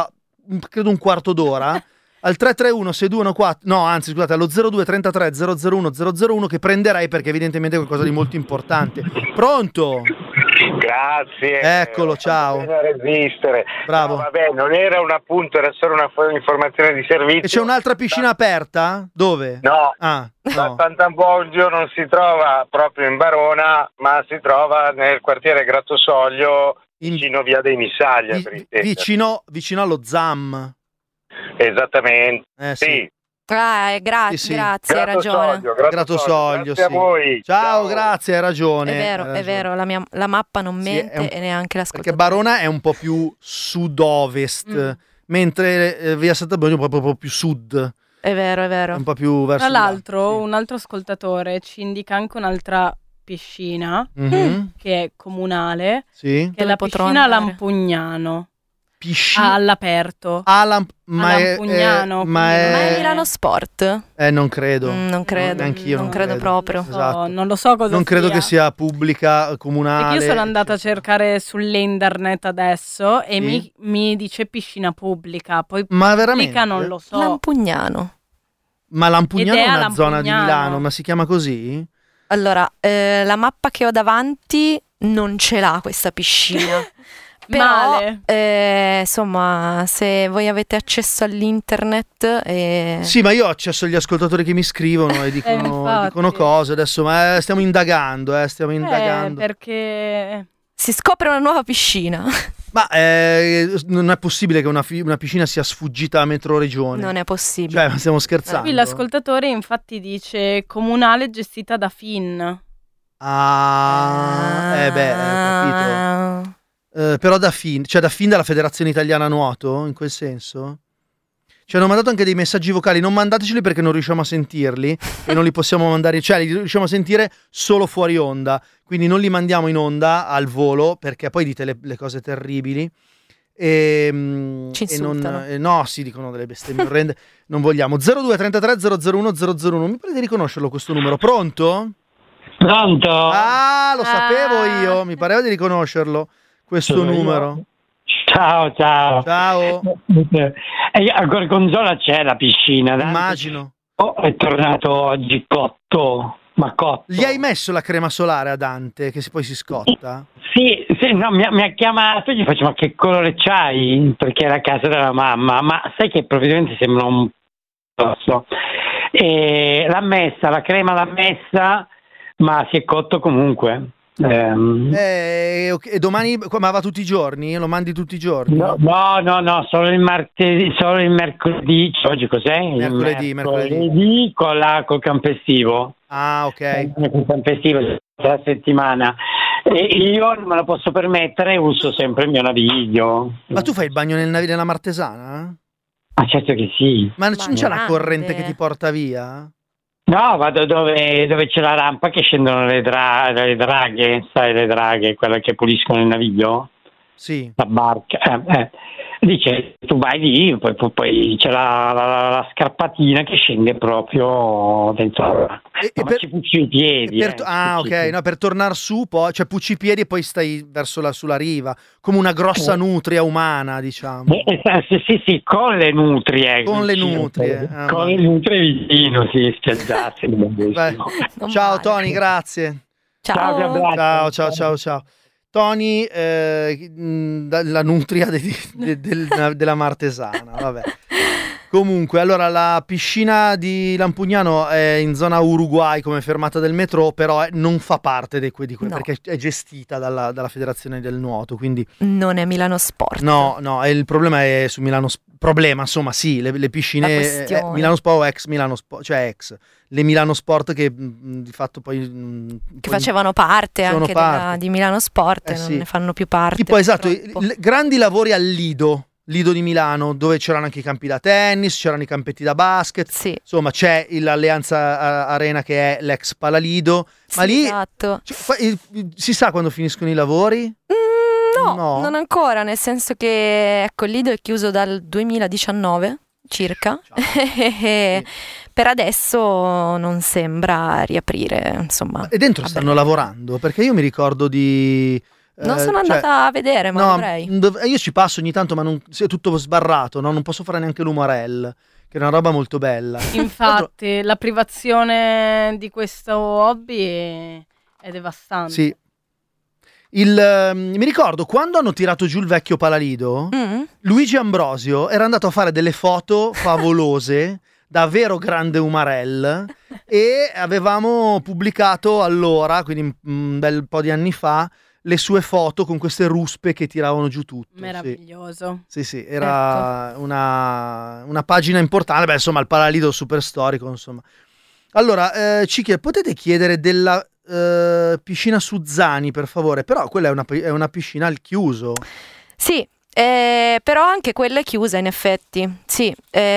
credo un quarto d'ora, al tre tre uno sei due uno quattro, no anzi scusate, allo zero due trentatré zero zero uno zero zero uno che prenderei perché evidentemente è qualcosa di molto importante. Pronto? Grazie. Eccolo, ciao. A resistere. Bravo. No, vabbè, non era un appunto, era solo una fu- informazione di servizio. E c'è un'altra piscina aperta? Dove? No. Ah, La no. Sant'Ambrogio non si trova proprio in Barona, ma si trova nel quartiere Grattosoglio, In- vicino via dei Missaglia. Vi- per intenderci. vicino, vicino allo Zam. Esattamente. Eh, sì. Sì. Ah, eh, gra- Sì, sì. grazie, hai ragione. Grattosoglio, Grattosoglio, grazie a sì. voi. Ciao, grazie, hai ragione. È vero, hai è ragione. vero, la, mia, la mappa non Sì, mente è un- e neanche Perché l'ascoltatore. Barona è un po' più sud-ovest, Mm. mentre eh, via Sant'Ambrogio è un po', un po' più sud, È vero, è è vero. un po' più verso Tra di là, l'altro, sì. un altro ascoltatore ci indica anche un'altra piscina Mhm, che è comunale, sì. che è Dove la potrò piscina andare? Lampugnano, Piscina all'aperto. Alam- ma, è, Lampugnano, è- quindi ma non è, Ma è Milano Sport? eh, non credo. Mm, non credo, neanch'io non non credo credo. proprio. Non, so, Esatto. non lo so cosa Non credo sia. che sia pubblica, comunale. Perché io sono andata a eccetera. cercare sull'internet adesso e Sì. mi, mi dice piscina pubblica, poi Ma veramente? pubblica non lo so. Lampugnano. Ma Lampugnano Ed è è a una zona di Lampugnano. Milano, ma si chiama così? Allora, eh, la mappa che ho davanti non ce l'ha questa piscina. Però, Male. eh, insomma, se voi avete accesso all'internet, eh, Sì, ma io ho accesso agli ascoltatori che mi scrivono e dicono, infatti. dicono cose adesso, ma eh, stiamo indagando, eh, stiamo Eh, indagando. perché si scopre una nuova piscina. Ma eh, non è possibile che una, fi- una piscina sia sfuggita a metro regione. Non è possibile. Cioè, ma stiamo scherzando. qui l'ascoltatore infatti dice comunale gestita da Fin. Ah, eh beh, ho capito. Ah. Eh, però da fin, cioè da fin dalla Federazione Italiana Nuoto, in quel senso? Ci hanno mandato anche dei messaggi vocali, non mandateceli perché non riusciamo a sentirli e non li possiamo mandare, cioè li riusciamo a sentire solo fuori onda, quindi non li mandiamo in onda al volo perché poi dite le, le cose terribili e, mm, Ci e non, insultano. eh, no, si dicono delle bestemmie orrende, non vogliamo. zero due trentatré zero zero uno zero zero uno, mi pare di riconoscerlo questo numero, pronto? Pronto? Ah, lo sapevo Ah. io, mi pareva di riconoscerlo questo Sono io. numero. Ciao, ciao. Ciao, E a Gorgonzola c'è la piscina. Dante. immagino. Oh, è tornato oggi cotto, ma cotto. Gli hai messo la crema solare a Dante che si- poi si scotta? Sì, sì, no, mi, ha- mi ha chiamato e gli faccio, ma che colore c'hai? Perché era a casa della mamma, ma sai che probabilmente sembra un posso. E l'ha messa, la crema l'ha messa, ma si è cotto comunque. Ehm, Eh, ok, e domani, ma va tutti i giorni? Lo mandi tutti i giorni? No, no, no, no, solo il martedì, solo il mercoledì, cioè, oggi cos'è? Il Mercoledì, mercoledì con la col campestivo. Ah, ok. Col campestivo la settimana. E io non me lo posso permettere, uso sempre il mio naviglio. Ma tu fai il bagno nel navi- nella Martesana? Ah, certo che sì. Ma non Ma c'è la grande. corrente che ti porta via? No, vado dove, dove c'è la rampa che scendono le, dra- le draghe, sai, le draghe, quelle che puliscono il naviglio? Sì. La barca, eh, eh. Dice, tu vai lì, poi, poi- poi c'è la, la- la scarpatina che scende proprio dentro. E- e No, ma per- ci pucci i piedi. E per eh, to- ah, pucci i ok. piedi. No, per tornare su, poi, cioè pucci i piedi e poi stai verso la, sulla riva, come una grossa Eh. nutria umana, diciamo. Eh, eh, sì, sì, sì, con le nutrie. Con le vicino, nutrie, Con, ah, con ma- le nutrie vicino, sì, spiaggiarsi. Beh, Non ciao male. Tony, grazie. Ciao. Ciao, ti abbraccio. Ciao, ciao, ciao, ciao. Tony, eh, mh, da- la nutria de- de- del- della Martesana, vabbè. Comunque, allora, la piscina di Lampugnano è in zona Uruguay come fermata del metro, però è- non fa parte di, que- di que- No. perché è gestita dalla, dalla Federazione del Nuoto, quindi Non è Milano Sport. no, no, e il problema è su Milano Sp- problema, insomma, sì, le, le piscine La eh, questione. Milano Sport o ex Milano Sport, cioè ex le Milano Sport che mh, di fatto poi mh, Che poi- facevano parte sono anche parte. della- di Milano Sport Eh, e non sì. ne fanno più parte. tipo esatto, purtroppo. i- i- grandi lavori al Lido, Lido di Milano, dove c'erano anche i campi da tennis, c'erano i campetti da basket, Sì. insomma c'è il- l'Alleanza A- Arena che è l'ex Palalido, ma Sì, lì esatto. cioè, qua- il- il- si sa quando finiscono i lavori? Mm, no, No. non ancora, nel senso che ecco, il Lido è chiuso dal duemiladiciannove circa. E per adesso non sembra riaprire, insomma. E dentro a stanno breve. lavorando, perché io mi ricordo di Non Eh, sono cioè, andata a vedere, ma no, dovrei. dov- io ci passo ogni tanto, ma non, è tutto sbarrato, no? Non posso fare neanche l'umarell, che è una roba molto bella. Infatti, la privazione di questo hobby è, è devastante. Sì. Il, ehm, mi ricordo quando hanno tirato giù il vecchio Palalido, Mm? Luigi Ambrosio era andato a fare delle foto favolose da vero grande umarell e avevamo pubblicato allora, quindi un bel po' di anni fa, le sue foto con queste ruspe che tiravano giù tutto. Sì. Meraviglioso. Sì, sì, era una, una pagina importante, beh, insomma, il Palalido super storico, insomma. Allora, eh, ci chied- potete chiedere della eh, piscina Suzzani, per favore, però quella è una, pi- è una piscina al chiuso. Sì, eh, però anche quella è chiusa in effetti. Sì,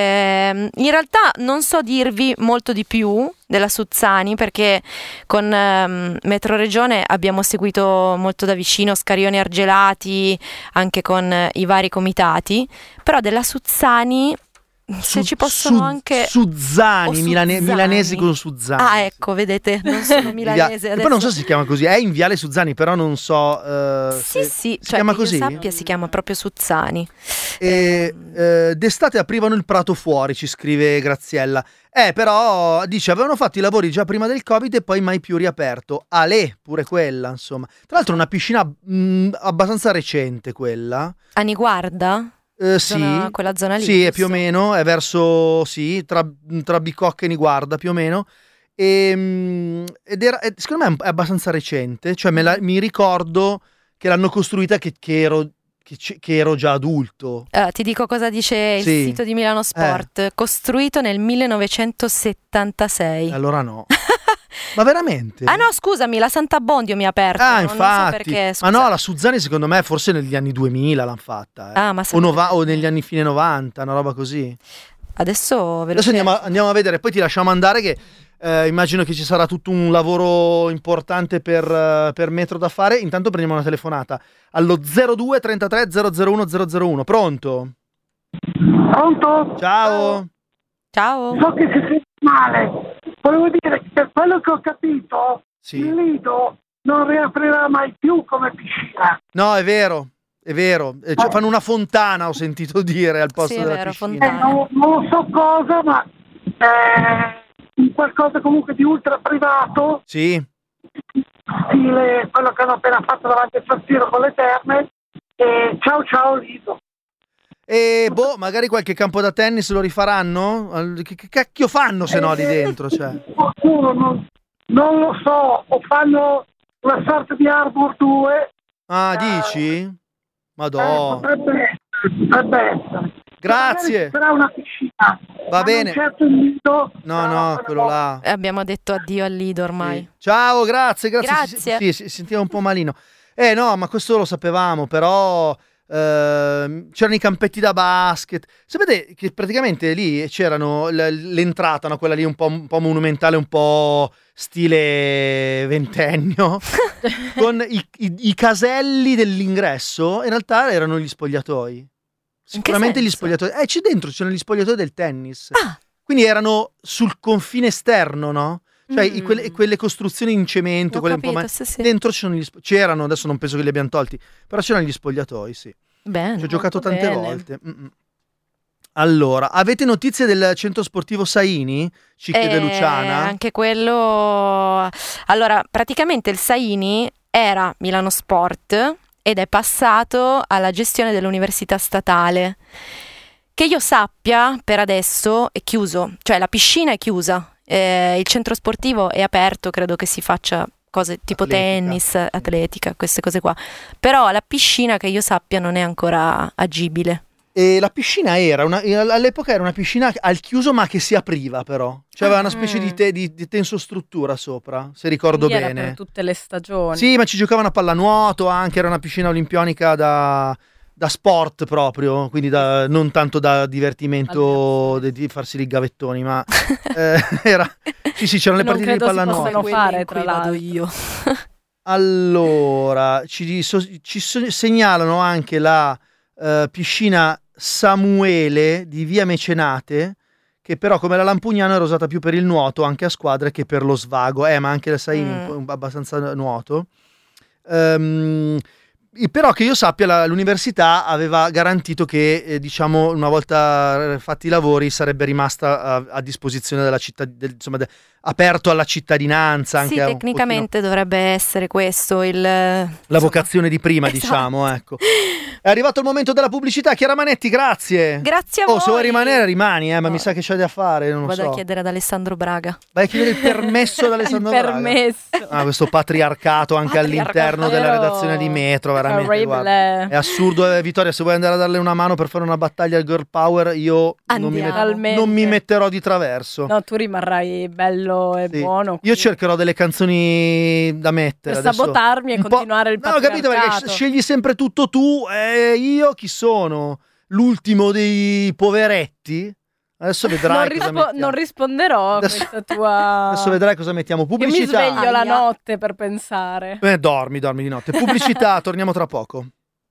ehm, in realtà non so dirvi molto di più della Suzzani perché con ehm, Metro Regione abbiamo seguito molto da vicino Scarioni Argelati, anche con eh, i vari comitati, però della Suzzani se Su- ci possono Su- anche... Suzzani, o milane- Suzzani. milanesi con Suzzani. Ah, ecco, vedete, non sono milanese Via- adesso. Poi non so se si chiama così, è in Viale Suzzani, però non so eh, Sì, se- sì, si cioè chiama che io così. sappia si chiama proprio Suzzani. E, eh, d'estate aprivano il prato fuori, ci scrive Graziella. Eh, però dice avevano fatto i lavori già prima del Covid e poi mai più riaperto. Ale, pure quella, insomma. Tra l'altro una piscina mh, abbastanza recente quella. A Niguarda? Eh, sì, Zona- quella zona lì, sì, è giusto? più o meno, è verso, sì, tra, tra Bicocca e Niguarda, più o meno. E, mh, ed era, e secondo me è abbastanza recente, cioè me la- mi ricordo che l'hanno costruita che, che ero, che, c- che ero già adulto. Eh, ti dico cosa dice il Sì. sito di Milano Sport. Costruito nel millenovecentosettantasei. Allora no. Ma veramente? Ah no, scusami, la Sant'Abbondio mi ha aperto. Ah, non- non so infatti. perché, Ma scusa. no, la Suzzani secondo me forse negli anni duemila l'hanno fatta. eh. Ah, ma o, nova- o negli anni fine novanta, una roba così. Adesso ve lo Adesso andiamo a, cerco. andiamo a vedere, poi ti lasciamo andare che eh, immagino che ci sarà tutto un lavoro importante per, eh, per Metro da fare. Intanto prendiamo una telefonata allo zero due trentatré zero zero uno zero zero uno. Pronto? Pronto? Ciao. Ciao. So che si sente male. Volevo dire che per quello che ho capito, Sì. il Lido non riaprirà mai più come piscina. No, è vero, è vero. Eh, cioè, fanno una fontana, ho sentito dire, al posto Sì, è della vero, piscina. Eh, non, non so cosa, ma eh, un qualcosa comunque di ultra privato, Sì. stile quello che hanno appena fatto davanti al San Siro con le terme. E ciao ciao Lido. E boh, magari qualche campo da tennis lo rifaranno? Al- Che, che cacchio fanno se no lì dentro? Cioè? Qualcuno non, non lo so, o fanno una sorta di Arbor due. Ah, dici? Eh, Madò. potrebbe essere, potrebbe essere. Grazie. Magari sarà una piscina. Va ma bene. non certo il Lido. No, no, quello là. Eh, Abbiamo detto addio al Lido ormai. Sì. Ciao, grazie, grazie. Grazie. Sì, sì, si sentiva un po' malino. Eh no, ma questo lo sapevamo, però ehm, c'erano i campetti da basket. Sapete che praticamente lì c'erano l- l'entrata, no? Quella lì un po', un po' monumentale, un po' stile ventennio, con i, i- i caselli dell'ingresso, in realtà erano gli spogliatoi. Sicuramente gli senso? spogliatoi. Eh, c'è dentro, c'erano gli spogliatoi del tennis. Ah. Quindi erano sul confine esterno, no? Cioè i- Mm. quelle, quelle costruzioni in cemento, Ho quelle un po' capito, ma- sì, sì. dentro c'erano gli spo- c'erano, adesso non penso che li abbiano tolti, però c'erano gli spogliatoi, sì. Bene. Ci ho giocato tante bene. volte. Mm-mm. Allora, avete notizie del centro sportivo Saini? Ci chiede Eh, Luciana. Anche quello. Allora, praticamente il Saini era Milano Sport ed è passato alla gestione dell'università statale. Che io sappia, per adesso è chiuso, cioè la piscina è chiusa, eh, il centro sportivo è aperto, credo che si faccia cose tipo Atletica. tennis, atletica, queste cose qua. Però la piscina che io sappia non è ancora agibile. E la piscina era una, all'epoca era una piscina al chiuso ma che si apriva però. Cioè aveva una specie Mm. di, te- di, di tensostruttura sopra, se ricordo Quindi era bene. per tutte le stagioni. Sì, ma ci giocavano a pallanuoto anche, era una piscina olimpionica da, da sport proprio, quindi da- non tanto da divertimento di, di farsi i gavettoni, ma eh, era... Sì, sì, c'erano le Non partite di credo si pallanuoto. possano Quelle fare, in tra cui vado l'altro. io. Allora, ci, so- ci so- segnalano anche la eh, piscina Samuele di via Mecenate, che però come la Lampugnano era usata più per il nuoto anche a squadre che per lo svago, eh, ma anche la Saini Mm. un po' abbastanza nuoto. Ehm, però che io sappia la, l'università aveva garantito che eh, diciamo una volta fatti i lavori sarebbe rimasta a, a disposizione della città, del, insomma de, aperto alla cittadinanza anche sì, tecnicamente dovrebbe essere questo il la insomma, vocazione di prima, esatto. diciamo, ecco. È arrivato il momento della pubblicità. Chiara Manetti, grazie. Grazie a oh, voi. Se vuoi rimanere rimani, eh, ma no. mi sa che c'è da fare, non lo Vado so. a chiedere ad Alessandro Braga. Vai a chiedere il permesso ad Alessandro il permesso. Braga. Ah, questo patriarcato anche Patriarcato. all'interno della redazione di Metro, veramente guarda, è assurdo. eh, Vittoria, se vuoi andare a darle una mano per fare una battaglia al girl power, io non mi, met- non mi metterò di traverso. No, tu rimarrai bello e sì. buono. Io cercherò delle canzoni da mettere per adesso. sabotarmi e continuare il No, ho capito, perché scegli sempre tutto tu e io chi sono? L'ultimo dei poveretti? Adesso vedrai non, cosa rispo- mettiamo. non risponderò Adesso- a questa tua... Adesso vedrai cosa mettiamo. Pubblicità. Io mi sveglio la notte per pensare. Eh, dormi, dormi di notte. Pubblicità, torniamo tra poco.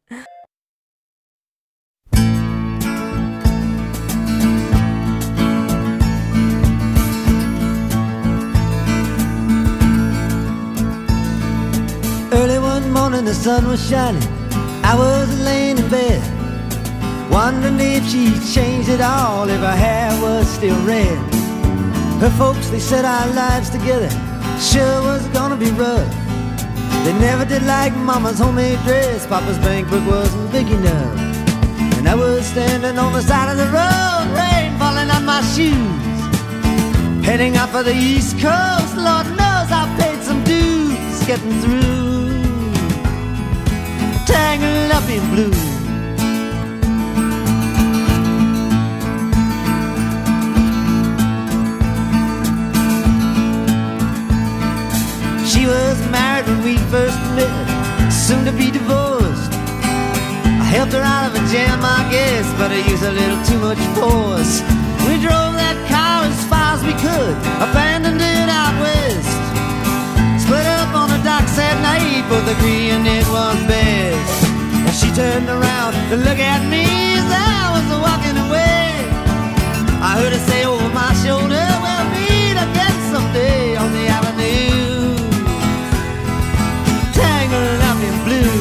Early one morning the sun was shining, I was laying in bed, wondering if she changed it all, if her hair was still red. Her folks, they said our lives together sure was gonna be rough. They never did like mama's homemade dress, papa's bank book wasn't big enough. And I was standing on the side of the road, rain falling on my shoes, heading out for the East Coast. Lord knows I paid some dues getting through, tangled up in blue. She was married when we first met, soon to be divorced. I helped her out of a jam, I guess, but I used a little too much force. We drove that car as far as we could, abandoned it out west. Split up on the docks at night, both agreeing it was best. And she turned around to look at me as I was walking away. I heard her say over my shoulder, we'll meet again someday on the avenue, tangled up in blue.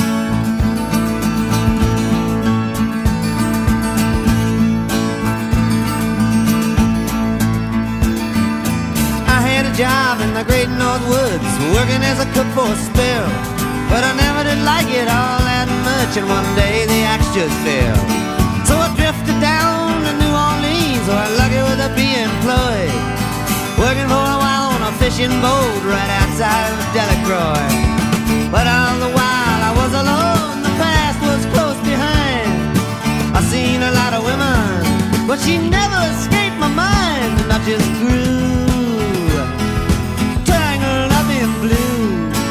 I had a job in the great North Woods, working as a cook for a spell, but I never did like it all that much, and one day the axe just fell. So I drifted down to New Orleans, where lucky with a be employed, working for a while on a fishing boat right outside of Delacroix. But all the while I was alone, the past was close behind. I seen a lot of women, but she never escaped my mind, and I just grew tangled up in blue.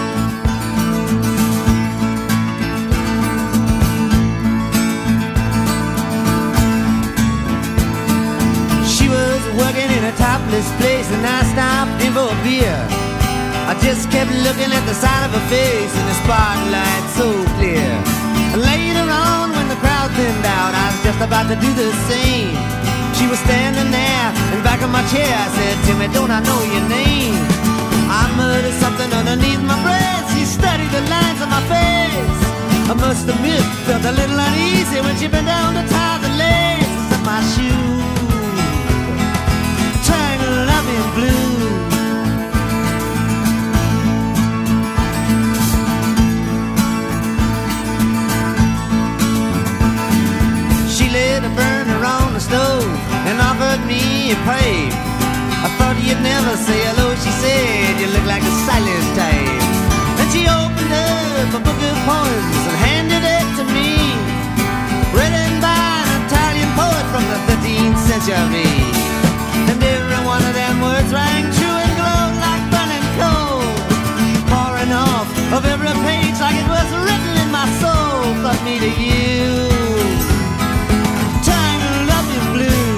She was working in a topless place, and I stopped in for a beer. I just kept looking at the side of her face in the spotlight so clear. And later on, when the crowd thinned out, I was just about to do the same. She was standing there in back of my chair. I said, Timmy, don't I know your name? I muttered something underneath my breath. She studied the lines on my face. I must admit, felt a little uneasy when she bent down to tie the laces of my shoe, tangled up in blue. She lit a burner on the stove and offered me a pipe. I thought you'd never say hello, she said, you look like a silent type. Then she opened up a book of poems and handed it to me, written by an Italian poet from the thirteenth century. And every one of them words rang true and glowed like burning coal, pouring off of every page like it was written in my soul. From me to you, tangled up in blue.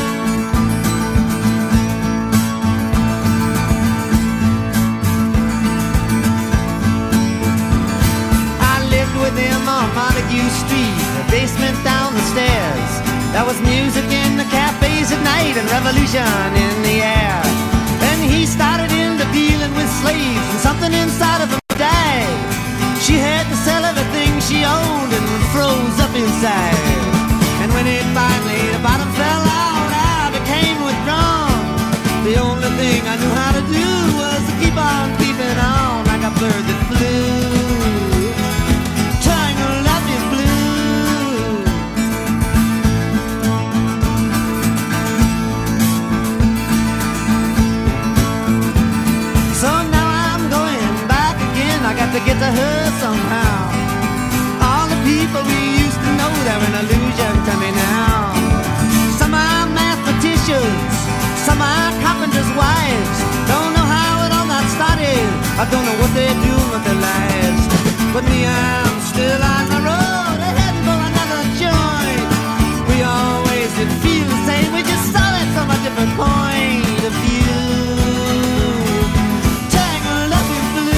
I lived with him on Montague Street, the basement down the stairs. There was music in the cafes at night and revolution in the air. Then he started into dealing with slaves, and something inside of him died. She had to sell everything bird that flew. Tangled up in blue. So now I'm going back again. I got to get to her somehow. All the people we used to know, they're an illusion to me now. Some are mathematicians, some are carpenters' wives. Don't know how it all got started, I don't know what they're doing with their lives. But me, I'm still on the road, heading for another joint. We always did feel the same, we just saw it from a different point of view. Tangled up in blue.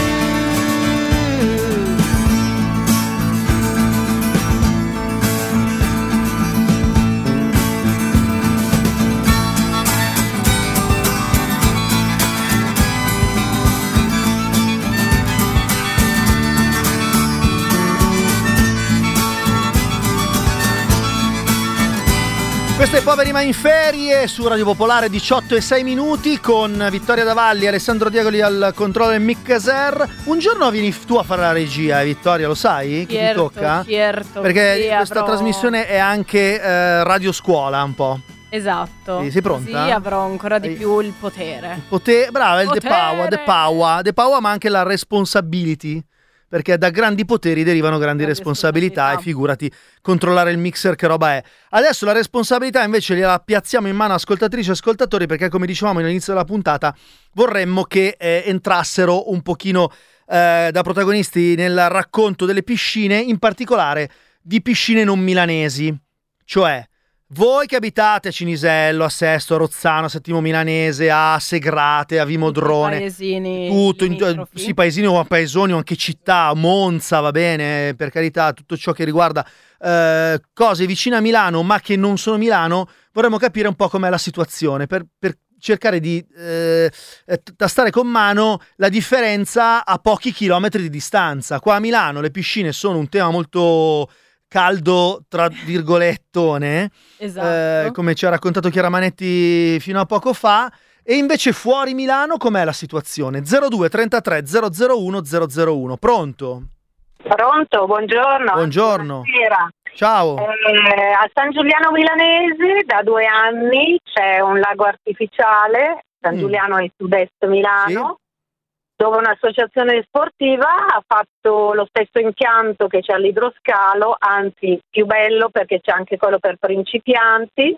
Questo è Poveri ma in ferie su Radio Popolare, diciotto e sei minuti, con Vittoria Davalli, Alessandro Diegoli al controllo del mixer. Un giorno vieni tu a fare la regia, eh, Vittoria, lo sai? Che Certo, ti tocca? certo, Perché sì, questa avrò- trasmissione è anche eh, radio scuola un po'. Esatto. Sì, sei pronta? Sì, avrò ancora di Hai- più il potere. Pote- brava, il the Potere! power, the power, the power, ma anche la responsibility. Perché da grandi poteri derivano grandi Grandi responsabilità, responsabilità. e figurati controllare il mixer che roba è. Adesso la responsabilità invece gliela piazziamo in mano a ascoltatrici e ascoltatori, perché come dicevamo all'inizio della puntata vorremmo che eh, entrassero un pochino eh, da protagonisti nel racconto delle piscine, in particolare di piscine non milanesi. Cioè, voi che abitate a Cinisello, a Sesto, a Rozzano, a Settimo Milanese, a Segrate, a Vimodrone, Paesini tutto, in, limitrofi. sì, paesini o paesoni o anche città, Monza, va bene, per carità, tutto ciò che riguarda eh, cose vicine a Milano ma che non sono Milano, vorremmo capire un po' com'è la situazione per, per cercare di eh, tastare con mano la differenza a pochi chilometri di distanza. Qua a Milano le piscine sono un tema molto caldo, tra virgolettone, Esatto. eh, come ci ha raccontato Chiara Manetti fino a poco fa. E invece fuori Milano com'è la situazione? zero due trentatré zero zero uno zero zero uno. Pronto? Pronto, buongiorno. Buongiorno. Buonasera. Ciao. Eh, a San Giuliano Milanese da due anni c'è un lago artificiale, San Mm. Giuliano è sud-est Milano, dove un'associazione sportiva ha fatto lo stesso impianto che c'è all'idroscalo, anzi più bello perché c'è anche quello per principianti.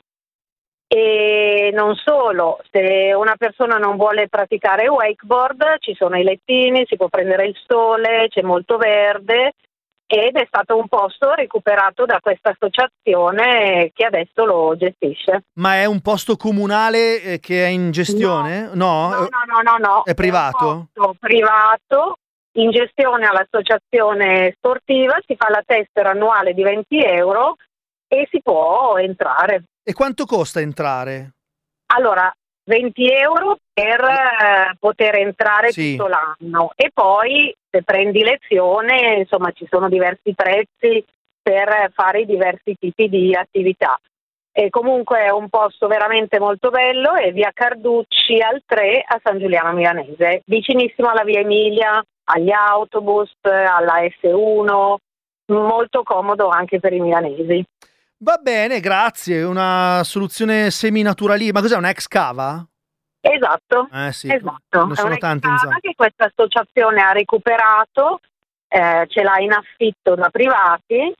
E non solo, se una persona non vuole praticare wakeboard ci sono i lettini, si può prendere il sole, c'è molto verde, ed è stato un posto recuperato da questa associazione che adesso lo gestisce. Ma è un posto comunale eh, che è in gestione? No? No, no, no, no, no. È privato? un posto privato in gestione all'associazione sportiva, si fa la tessera annuale di venti euro e si può entrare. E quanto costa entrare? Allora, venti euro per eh, poter entrare Sì. tutto l'anno, e poi se prendi lezione, insomma, ci sono diversi prezzi per fare i diversi tipi di attività. E comunque è un posto veramente molto bello, è via Carducci al tre a San Giuliano Milanese, vicinissimo alla via Emilia, agli autobus, alla F uno, molto comodo anche per i milanesi. Va bene, grazie. Una soluzione semi-naturali. Ma cos'è, una ex cava? Esatto, Eh sì, esatto. ne È sono una tante in cava zona. che questa associazione ha recuperato, eh, ce l'ha in affitto da privati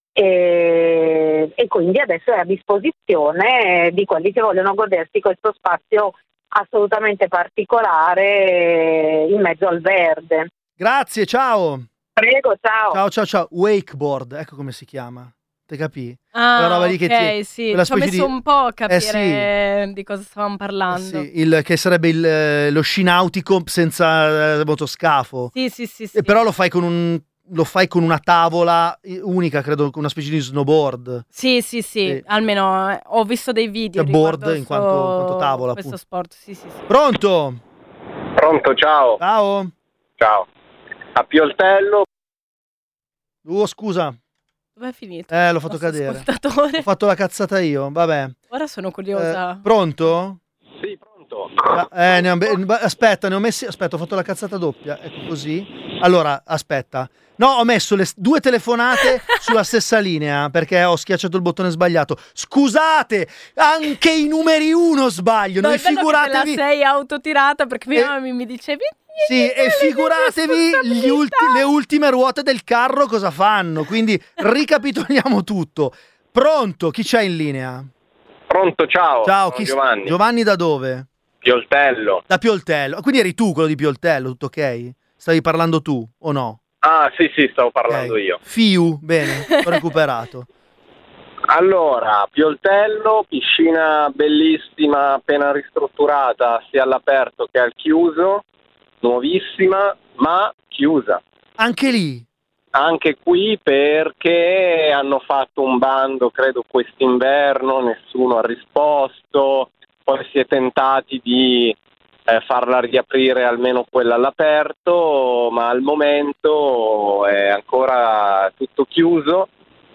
e, e quindi adesso è a disposizione di quelli che vogliono godersi questo spazio assolutamente particolare in mezzo al verde. Grazie, ciao. Prego, ciao. Ciao, ciao, ciao. Wakeboard, ecco come si chiama. Te capì? Ah, Quella roba lì ok, che ti- sì. quella Ci ho specie messo di- un po' a capire Eh di cosa stavamo parlando. Sì, il, che sarebbe il, eh, lo sci nautico senza eh, motoscafo. Sì, sì, sì, sì. E però lo fai con un lo fai con una tavola eh, unica, credo, con una specie di snowboard. Sì, sì, sì, Sì. almeno eh, ho visto dei video Cioè, board riguardo in quanto- sto- quanto tavola, questo appunto. sport, sì, sì, sì. Pronto? Pronto, ciao. Ciao. Ciao. A Pioltello. Oh, scusa. Dove è finito? Eh, l'ho fatto Nostro cadere. ascoltatore? Ho fatto la cazzata io, vabbè. Ora sono curiosa. Eh, pronto? Sì, pronto. Ah, eh, ne ho- beh, aspetta, ne ho messi. Aspetta, ho fatto la cazzata doppia. Ecco così. Allora, aspetta. No, ho messo le s- due telefonate sulla stessa linea perché ho schiacciato il bottone sbagliato. Scusate, anche i numeri uno sbagliano. No, E è bello che te la figuratevi. sei autotirata perché Eh, prima mi, mi dicevi. Sì, e figuratevi gli ulti- le ultime ruote del carro cosa fanno. Quindi ricapitoliamo tutto. Pronto? Chi c'è in linea? Pronto, ciao. Ciao, Sono chi Giovanni. Giovanni da dove? Pioltello. Da Pioltello. Quindi eri tu quello di Pioltello, tutto ok? Stavi parlando tu o no? Ah, sì, sì, stavo parlando Ok. io. Fiu, bene, ho recuperato. Allora, Pioltello, piscina bellissima, appena ristrutturata, sia all'aperto che al chiuso, nuovissima, ma chiusa. Anche lì? Anche qui perché hanno fatto un bando, credo, quest'inverno, nessuno ha risposto, poi si è tentati di eh, farla riaprire almeno quella all'aperto, ma al momento è ancora tutto chiuso,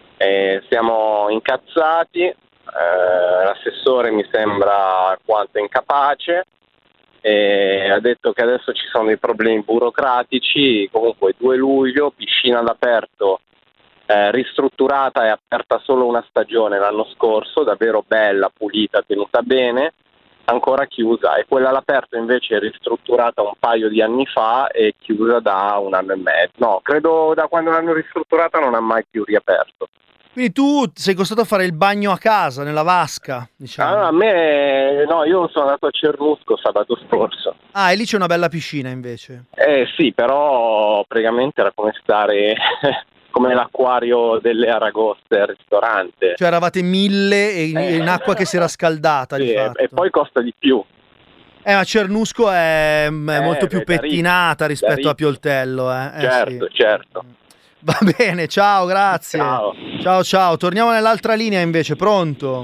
e siamo incazzati, eh, l'assessore mi sembra alquanto incapace, e ha detto che adesso ci sono dei problemi burocratici. Comunque due luglio, piscina all'aperto, eh, ristrutturata e aperta solo una stagione l'anno scorso, davvero bella, pulita, tenuta bene, ancora chiusa, e quella all'aperto invece è ristrutturata un paio di anni fa e chiusa da un anno e mezzo, no, credo da quando l'hanno ristrutturata non ha mai più riaperto. Quindi tu sei costato a fare il bagno a casa, nella vasca, diciamo. Ah, a me, no, io sono andato a Cernusco sabato scorso. Ah, e lì c'è una bella piscina invece. Eh sì, però praticamente era come stare come l'acquario delle Aragoste al ristorante. Cioè eravate mille e in, Eh. in acqua che si era scaldata, Sì, di e, fatto. e poi costa di più. Eh, ma Cernusco è, è Eh, molto più beh, da ricchi, pettinata da rispetto ricchi. a Pioltello, eh. Eh, certo, sì. certo. Va bene, ciao, grazie. Ciao. Ciao, ciao. Torniamo nell'altra linea invece, pronto?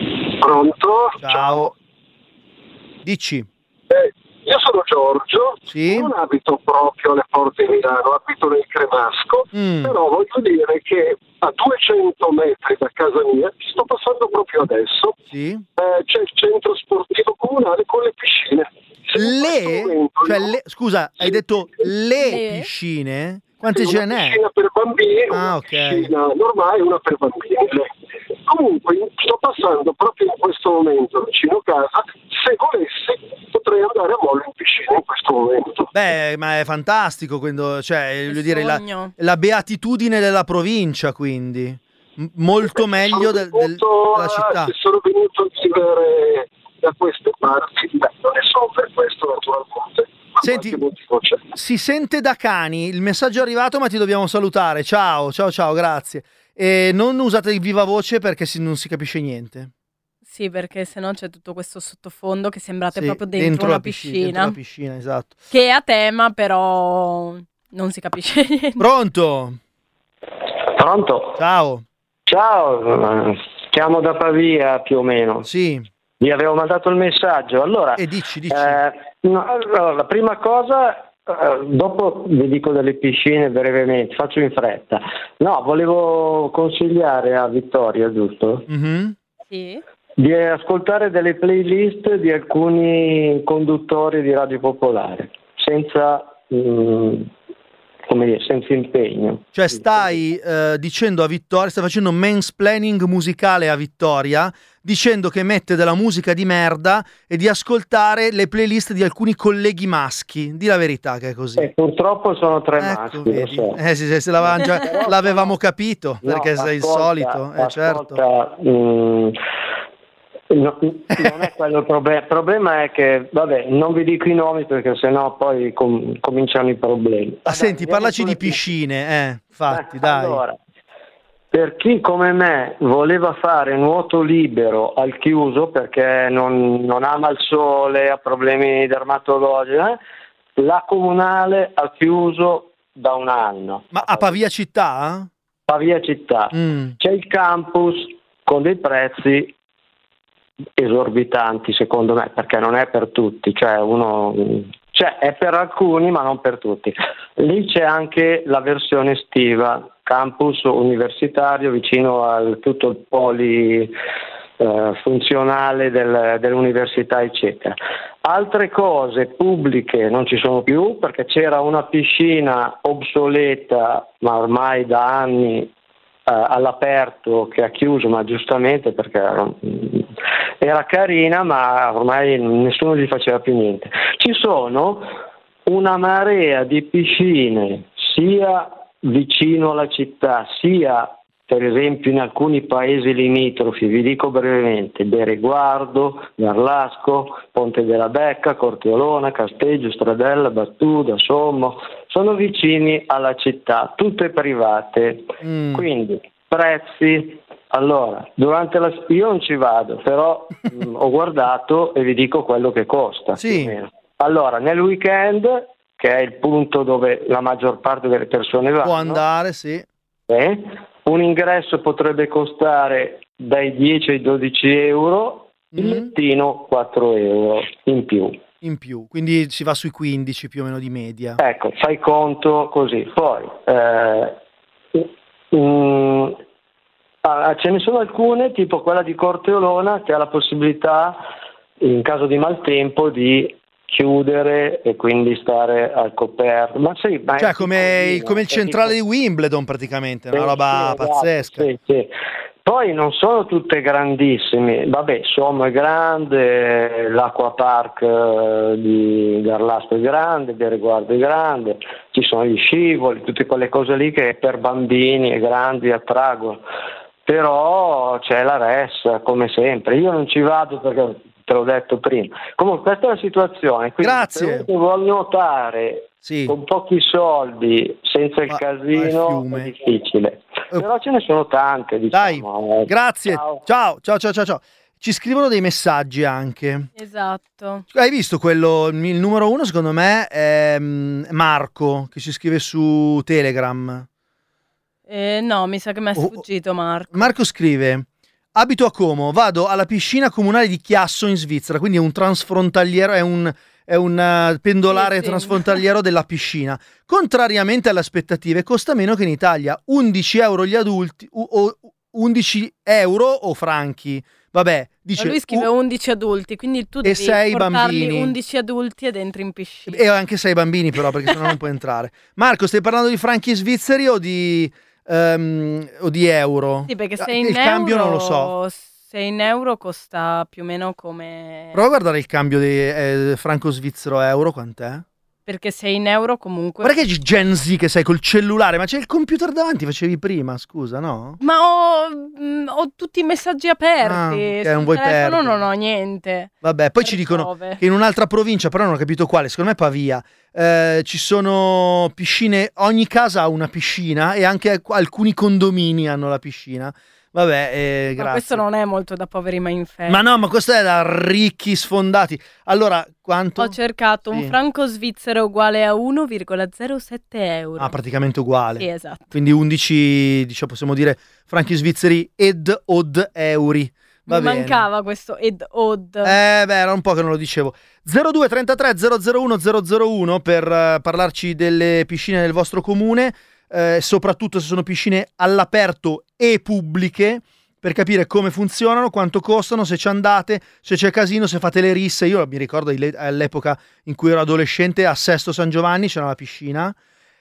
Pronto? Ciao. Dici. Eh, io sono Giorgio, Sì? non abito proprio alle porte di Milano, abito nel Cremasco, Mm. però voglio dire che a duecento metri da casa mia, ci sto passando proprio adesso, Sì? eh, c'è il centro sportivo comunale con le piscine. Se in questo Le? momento Cioè io- le- scusa, hai detto le Le? piscine? Quante Sì, ce una n'è? piscina per bambini, Ah, una ok. piscina normale e una per bambini. Comunque sto passando proprio in questo momento vicino a casa, se volessi potrei andare a Mollo in piscina in questo momento. Beh, ma è fantastico, quindi, cioè, voglio dire, la, sogno. la beatitudine della provincia, quindi. M- molto meglio del- del- Sono della città. Se sono venuto a vivere da queste parti, beh, non ne so per questo naturalmente. ma Senti, qualche motivo c'è. si sente da cani, il messaggio è arrivato ma ti dobbiamo salutare, ciao, ciao, ciao, grazie. E non usate il viva voce perché si- non si capisce niente. Sì, perché sennò c'è tutto questo sottofondo che sembrate Sì, proprio dentro, una la piscina, dentro la piscina, esatto. che è a tema, però non si capisce niente. Pronto? Pronto? Ciao. Ciao, chiamo da Pavia più o meno. Sì. Vi avevo mandato il messaggio. Allora, E dici, dici. eh, no, allora, la prima cosa, eh, dopo vi dico delle piscine brevemente, faccio in fretta. No, volevo consigliare a Vittoria, giusto? Mhm. Sì. Di ascoltare delle playlist di alcuni conduttori di Radio Popolare, senza, mm, come dire, senza impegno. Cioè stai eh, dicendo a Vittoria, stai facendo mansplaining musicale a Vittoria, dicendo che mette della musica di merda e di ascoltare le playlist di alcuni colleghi maschi. Di la verità che è così. E purtroppo sono tre Ecco, maschi, lo vedi. so. Eh sì, sì, se l'avevamo, già- l'avevamo capito, No, perché sei il ascolta, solito, eh, certo. ascolta, mm, no, non è quello il problema. Il problema è che, vabbè, non vi dico i nomi perché sennò poi com- cominciano i problemi. Ah, Vabbè, senti, andiamo parlaci sulle di piscine, eh, infatti, Eh, dai. Allora, per chi come me voleva fare nuoto libero al chiuso perché non, non ama il sole, ha problemi dermatologici, eh, la comunale ha chiuso da un anno. Ma a Pavia città? Pavia città. Mm. C'è il campus con dei prezzi esorbitanti secondo me, perché non è per tutti, cioè uno cioè è per alcuni ma non per tutti. Lì c'è anche la versione estiva, campus universitario vicino al tutto il poli eh, funzionale del, dell'università, eccetera. Altre cose pubbliche non ci sono più, perché c'era una piscina obsoleta, ma ormai da anni eh, all'aperto, che ha chiuso, ma giustamente perché era, era carina, ma ormai nessuno gli faceva più niente. Ci sono una marea di piscine sia vicino alla città, sia per esempio in alcuni paesi limitrofi, vi dico brevemente: Bereguardo, Garlasco, Ponte della Becca, Corteolona, Casteggio, Stradella, Battuda, Sommo, sono vicini alla città, tutte private, mm. quindi prezzi. Allora, durante la io non ci vado, però mh, ho guardato e vi dico quello che costa. Sì. Allora, nel weekend, che è il punto dove la maggior parte delle persone vanno, può andare, sì. Eh, un ingresso potrebbe costare dai dieci ai dodici euro, il mm. lettino quattro euro in più. In più, quindi si va sui quindici più o meno di media. Ecco, fai conto così. Poi eh, mm, ah, ce ne sono alcune, tipo quella di Corteolona, che ha la possibilità, in caso di maltempo, di chiudere e quindi stare al coperto, ma sì, ma cioè come il, come il centrale tipo... di Wimbledon praticamente, una sì, roba sì, pazzesca. Sì, sì. Poi non sono tutte grandissime, vabbè, Sommo è grande, l'Acquapark di Garlasco è grande, Bereguardo è grande, ci sono gli scivoli, tutte quelle cose lì che per bambini e grandi attraggono, però c'è la res come sempre. Io non ci vado perché te l'ho detto prima. Comunque questa è la situazione. Grazie. Se vuoi nuotare sì. con pochi soldi, senza il Va, casino, è difficile. Però ce ne sono tante, diciamo. Dai, grazie. Ciao. ciao, ciao, ciao, ciao, ciao. Ci scrivono dei messaggi anche. Esatto. Hai visto quello, il numero uno secondo me è Marco, che ci scrive su Telegram. Eh, no, mi sa che mi è sfuggito Marco. Marco scrive: abito a Como, vado alla piscina comunale di Chiasso in Svizzera, quindi è un transfrontaliero, è un, è un pendolare sì, sì. transfrontaliero della piscina. Contrariamente alle aspettative, costa meno che in Italia, undici euro gli adulti, o undici euro o franchi. Vabbè, dice, ma lui scrive uh, undici adulti, quindi tu devi sei portarli bambini. undici adulti ed entri in piscina. E anche sei bambini però, perché sennò non puoi entrare. Marco, stai parlando di franchi svizzeri o di... Um, o di euro? Sì, perché se in il euro, cambio non lo so. Se in euro costa più o meno come... Prova a guardare il cambio di eh, franco svizzero euro, quant'è? Perché se in euro comunque... Guarda che Gen Z che sei col cellulare, ma c'è il computer davanti, facevi prima, scusa, no? Ma ho, mh, ho tutti i messaggi aperti, ah, okay, sul non vuoi telefono perdere. Non ho niente. Vabbè, poi ci dicono prove. Che in un'altra provincia, però non ho capito quale, secondo me Pavia, eh, ci sono piscine, ogni casa ha una piscina e anche alcuni condomini hanno la piscina. Vabbè, eh, grazie. Ma questo non è molto da poveri ma infermi. Ma no, ma questo è da ricchi sfondati. Allora, quanto? Ho cercato sì. un franco svizzero uguale a uno virgola zero sette euro. Ah, praticamente uguale. Sì, esatto. Quindi undici, diciamo, possiamo dire, franchi svizzeri ed od euri. Va Mi bene. mancava questo ed od. Eh beh, era un po' che non lo dicevo. zero due trentatré zero zero uno zero zero uno per uh, parlarci delle piscine del vostro comune. Eh, soprattutto se sono piscine all'aperto e pubbliche, per capire come funzionano, quanto costano, se ci andate, se c'è casino, se fate le risse. Io mi ricordo all'epoca in cui ero adolescente a Sesto San Giovanni c'era una piscina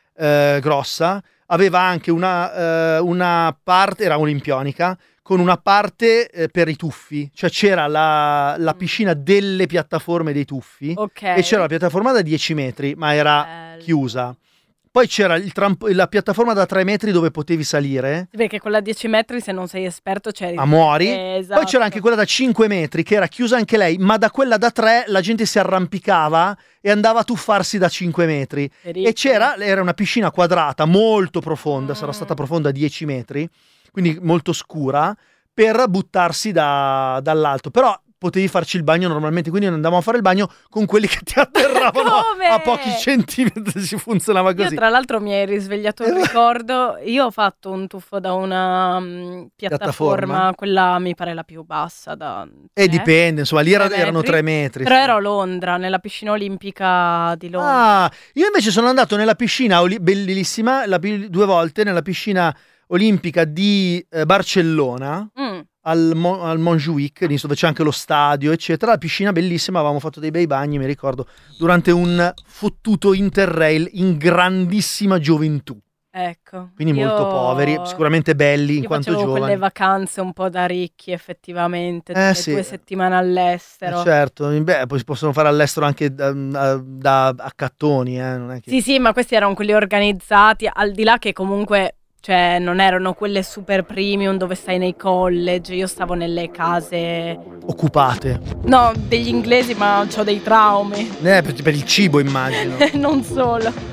eh, grossa, aveva anche una, eh, una parte, era olimpionica, con una parte eh, per i tuffi, cioè c'era la, la piscina delle piattaforme dei tuffi, okay. E c'era la piattaforma da dieci metri, ma era Bello. chiusa. Poi c'era il trampo- la piattaforma da tre metri dove potevi salire. Perché quella da dieci metri, se non sei esperto, c'eri. A muori. Eh, esatto. Poi c'era anche quella da cinque metri, che era chiusa anche lei, ma da quella da tre la gente si arrampicava e andava a tuffarsi da cinque metri. E c'era, era una piscina quadrata, molto profonda, mm. sarà stata profonda dieci metri, quindi molto scura, per buttarsi da, dall'alto. Però potevi farci il bagno normalmente, quindi noi andavamo a fare il bagno con quelli che ti atterravano a pochi centimetri, si funzionava così. Io tra l'altro mi hai risvegliato il ricordo, io ho fatto un tuffo da una um, piattaforma, piattaforma, quella mi pare la più bassa da E eh, dipende, insomma, lì era, erano tre metri. Però sì. ero a Londra, nella piscina olimpica di Londra. Ah, io invece sono andato nella piscina, bellissima, la, due volte, nella piscina olimpica di eh, Barcellona, mm. al, Mo- al Montjuic, lì dove c'è anche lo stadio, eccetera. La piscina bellissima, avevamo fatto dei bei bagni, mi ricordo, durante un fottuto interrail in grandissima gioventù. Ecco. Quindi io... molto poveri, sicuramente belli in io quanto facevo giovani. quelle vacanze un po' da ricchi, effettivamente, Eh, due, sì. due settimane all'estero. Eh, certo, beh, poi si possono fare all'estero anche da, da- da accattoni, eh, non è che... Sì, sì, ma questi erano quelli organizzati, al di là che comunque, cioè, non erano quelle super premium dove stai nei college. Io stavo nelle case, Occupate. no, degli inglesi, ma ho dei traumi. Eh, per, per il cibo immagino. Non solo.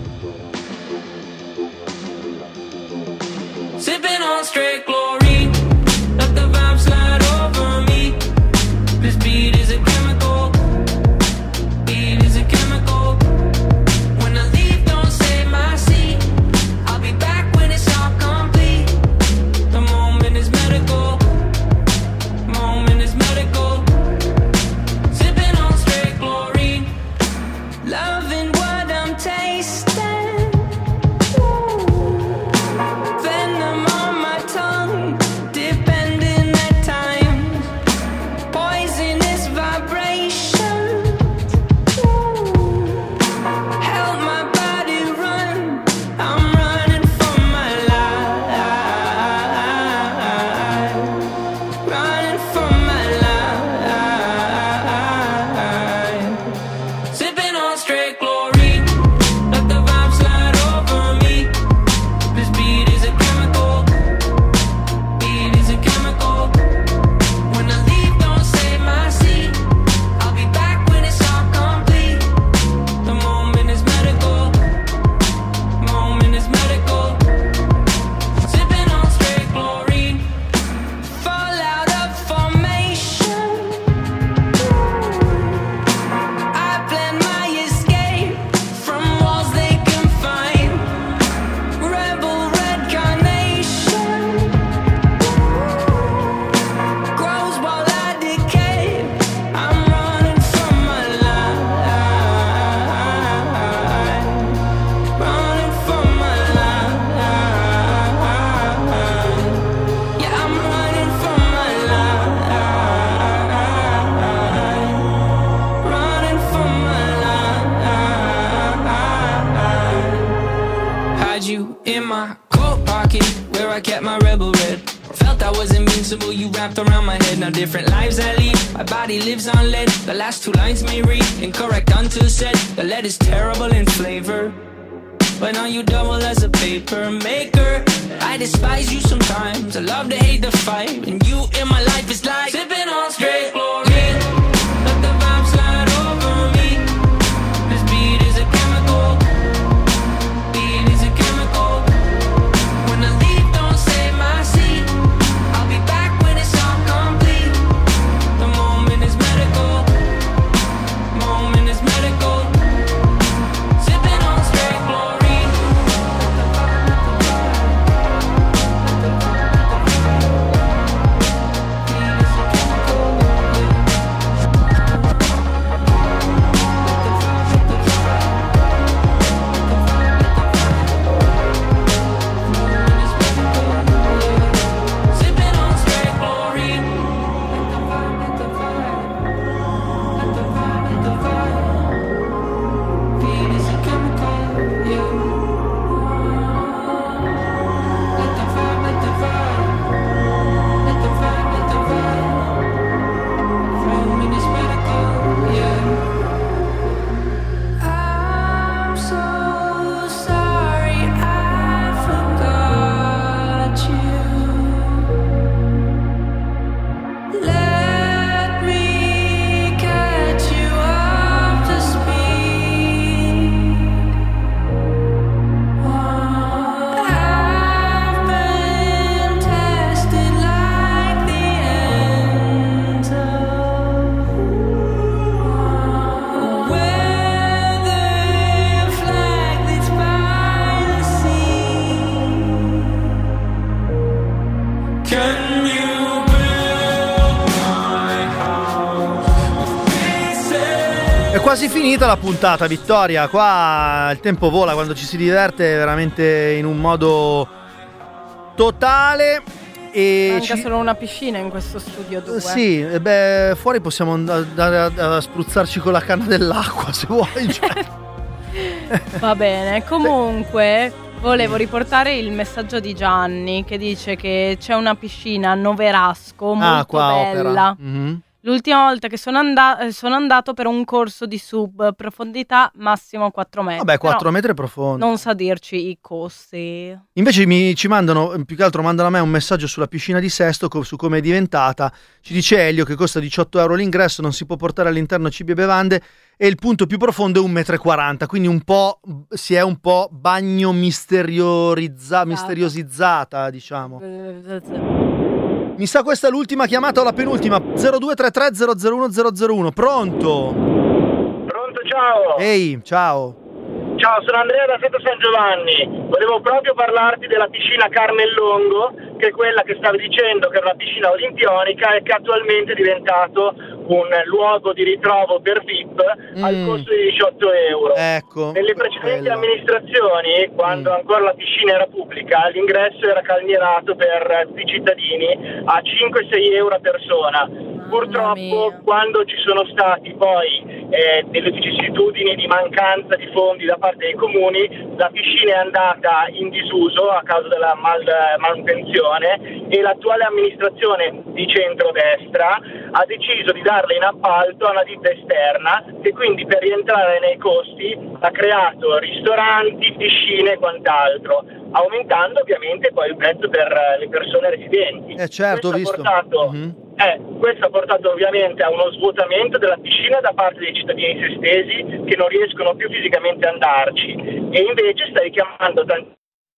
Sipping on straight chlorine, let the vibe slide over me. This beat is a chemical, beat is a chemical. When I leave, don't say my seat. I'll be back when it's all complete. The moment is medical, moment is medical. Sipping on straight chlorine, loving what I'm tasting. Venom on my tongue, depending at times. Poisonous vibrations. Help my body run. I'm running for my life. Running for my life. Sipping on straight chlorine. Let the vibe slide over me. This beat is a chemical. Beat is a chemical. When I leave, don't say my seat. I'll be back when it's all complete. The moment is medical. Moment is medical. Sipping on straight chlorine. Fall out of formation. I plan my escape from walls they confine. Rebel red carnation grows while I decay. I'm running from my life. Running from my life. Yeah, I'm running from my life. Running from my life. Had you in my coat pocket where I kept my rebel red. Felt I was invincible, you wrapped around my head. Now different lives I lead, my body lives on lead. The last two lines may read incorrect until said. The lead is terrible in flavor, but now you double as a paper maker. I despise you sometimes, I love to hate the fight. And you in my life is like sipping on straight chlorine. Let the vibe slide over me. This beat is a chemical. Beat is a chemical. When I leave, don't say my seat. I'll be back when it's all complete. The moment is medical. Moment is medical. Sipping on straight chlorine. Sipping on straight chlorine. Let the vibe, let the vibe. Let the vibe, let the vibe. Beat is a chemical, yeah. Let the vibe, let the vibe. Let the vibe, let the vibe. Moment is medical, yeah. I'm so sorry I forgot you. Let me catch you up to speed. I've been tested like the ends of weather flag that's by the sea. Can you build my house with pieces? È quasi finita la puntata, Vittoria. Qua il tempo vola quando ci si diverte veramente in un modo totale. E Manca ci- solo una piscina in questo studio due. Sì, e beh, fuori possiamo andare a, a spruzzarci con la canna dell'acqua se vuoi. Cioè. Va bene, comunque volevo riportare il messaggio di Gianni che dice che c'è una piscina a Noverasco molto Ah, qua bella. opera. Mhm. L'ultima volta che sono, anda- eh, sono andato per un corso di sub, profondità massimo quattro metri. Vabbè, quattro Però metri è profondo. non sa dirci i costi. Invece mi, ci mandano, più che altro mandano a me un messaggio sulla piscina di Sesto, co- su come è diventata. Ci dice Elio che costa diciotto euro l'ingresso, non si può portare all'interno cibi e bevande e il punto più profondo è un metro e quaranta, quindi un po' si è un po' bagno misteriorizza, misteriosizzata, diciamo. Mi sa questa è l'ultima chiamata o la penultima. zero due tre tre zero zero uno zero zero uno. Pronto? Pronto, ciao. Ehi, ciao. Ciao, sono Andrea da Seto San Giovanni. Volevo proprio parlarti della piscina Carnellongo, che è quella che stavi dicendo che era una piscina olimpionica e che attualmente è diventato un luogo di ritrovo per V I P al costo di diciotto euro. Ecco. Nelle precedenti quello. amministrazioni, quando ancora la piscina era pubblica, l'ingresso era calmierato per tutti i cittadini a cinque sei euro a persona. Purtroppo quando ci sono stati poi eh, delle vicissitudini di mancanza di fondi da parte dei comuni, la piscina è andata in disuso a causa della mal- manutenzione e l'attuale amministrazione di centrodestra ha deciso di darla in appalto a una ditta esterna che quindi per rientrare nei costi ha creato ristoranti, piscine e quant'altro, aumentando ovviamente poi il prezzo per le persone residenti. Eh certo, ho Questo ha visto. portato Mhm. Eh, questo ha portato ovviamente a uno svuotamento della piscina da parte dei cittadini sestesi che non riescono più fisicamente a andarci e invece stai chiamando tanti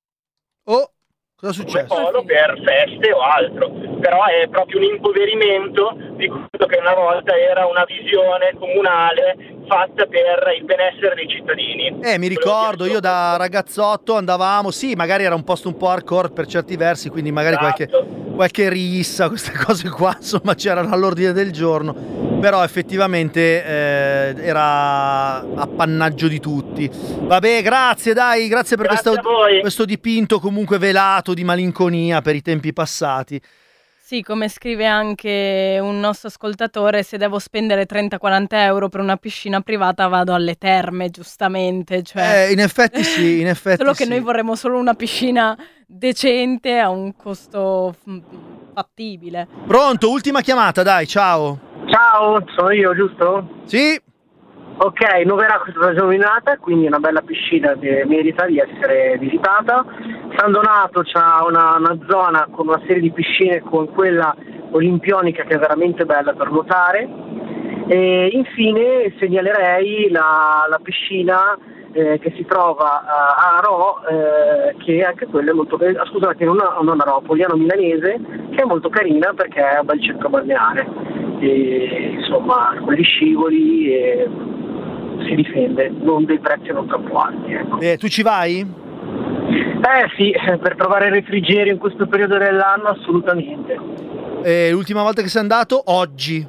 Oh, cosa è successo? polo per feste o altro, però è proprio un impoverimento di quello che una volta era una visione comunale fatta per il benessere dei cittadini. Eh, mi ricordo, io da ragazzotto andavamo, sì, magari era un posto un po' hardcore per certi versi, quindi magari qualche, qualche rissa, queste cose qua, insomma, c'erano all'ordine del giorno, però effettivamente eh, era appannaggio di tutti. Vabbè, grazie, dai, grazie per Grazie questo, a voi. questo dipinto comunque velato di malinconia per i tempi passati. Sì, come scrive anche un nostro ascoltatore, se devo spendere trenta quaranta euro per una piscina privata vado alle terme, giustamente. Cioè... Eh, in effetti sì, in effetti Solo che sì. noi vorremmo solo una piscina decente a un costo mm, fattibile. Pronto, ultima chiamata, dai, ciao. Ciao, sono io, giusto? Sì. Ok, Noverasco è stata nominata, quindi è una bella piscina che merita di essere visitata. San Donato c'ha una, una zona con una serie di piscine con quella olimpionica che è veramente bella per nuotare. E infine segnalerei la, la piscina eh, che si trova a, a Aro, eh, che anche quella è molto eh, scusate, non a, non a Aro, a Poliano Milanese, che è molto carina perché è un bel centro balneare. E, insomma, con gli scivoli e si difende, non dei prezzi non troppo alti. Ecco. Eh, tu ci vai? Eh sì, per trovare refrigerio in questo periodo dell'anno assolutamente. Eh, l'ultima volta che sei andato? Oggi.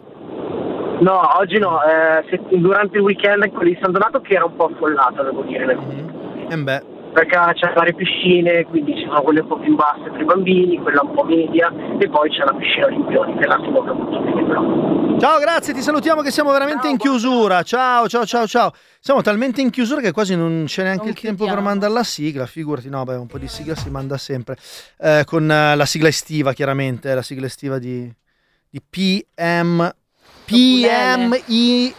No, oggi no, eh, se- durante il weekend quello di San Donato che era un po' affollata, devo dire. Eh beh. Perché c'è varie piscine, quindi ci sono quelle un po' più basse per i bambini, quella un po' media e poi c'è la piscina olimpionica, là si muove molto bene però. Ciao, grazie, ti salutiamo che siamo veramente in chiusura. Ciao, ciao, ciao, ciao. Siamo talmente in chiusura che quasi non c'è neanche il tempo per mandare la sigla. Figurati, no, beh, un po' di sigla si manda sempre. Eh, con eh, la sigla estiva, chiaramente, la sigla estiva di, di P M P M I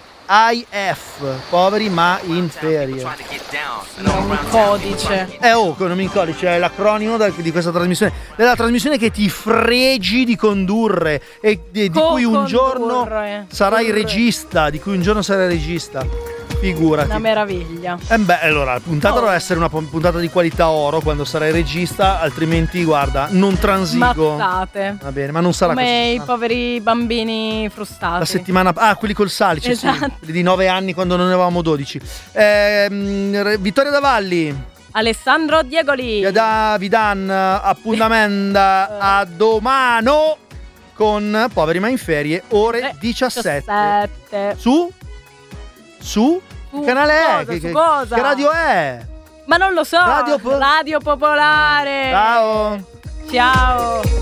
F, poveri ma in ferie. Un codice. Eh oh, non mi codice, è l'acronimo da- di questa trasmissione, della trasmissione che ti fregi di condurre e di, di cui un giorno Co-condurre. sarai regista, di cui un giorno sarai regista. Figurati. Una meraviglia. Eh beh, allora, la puntata dovrà essere una pu- puntata di qualità oro quando sarai regista, altrimenti, guarda, non transigo. Mazzate. Va bene, ma non sarà Come così. i poveri bambini frustati. La settimana... Ah, quelli col salice, sì. Esatto. Quelli di nove anni quando non ne avevamo dodici. Ehm, Vittoria Davalli. Alessandro Diegoli. Da, vi danno appuntamento a domano con Poveri ma in ferie, ore diciassette. diciassette. Su? Su? Su Che canale è? cosa? Che, Su che- cosa? che radio è? Ma non lo so. Radio Po- Radio Popolare. Ciao. Ciao.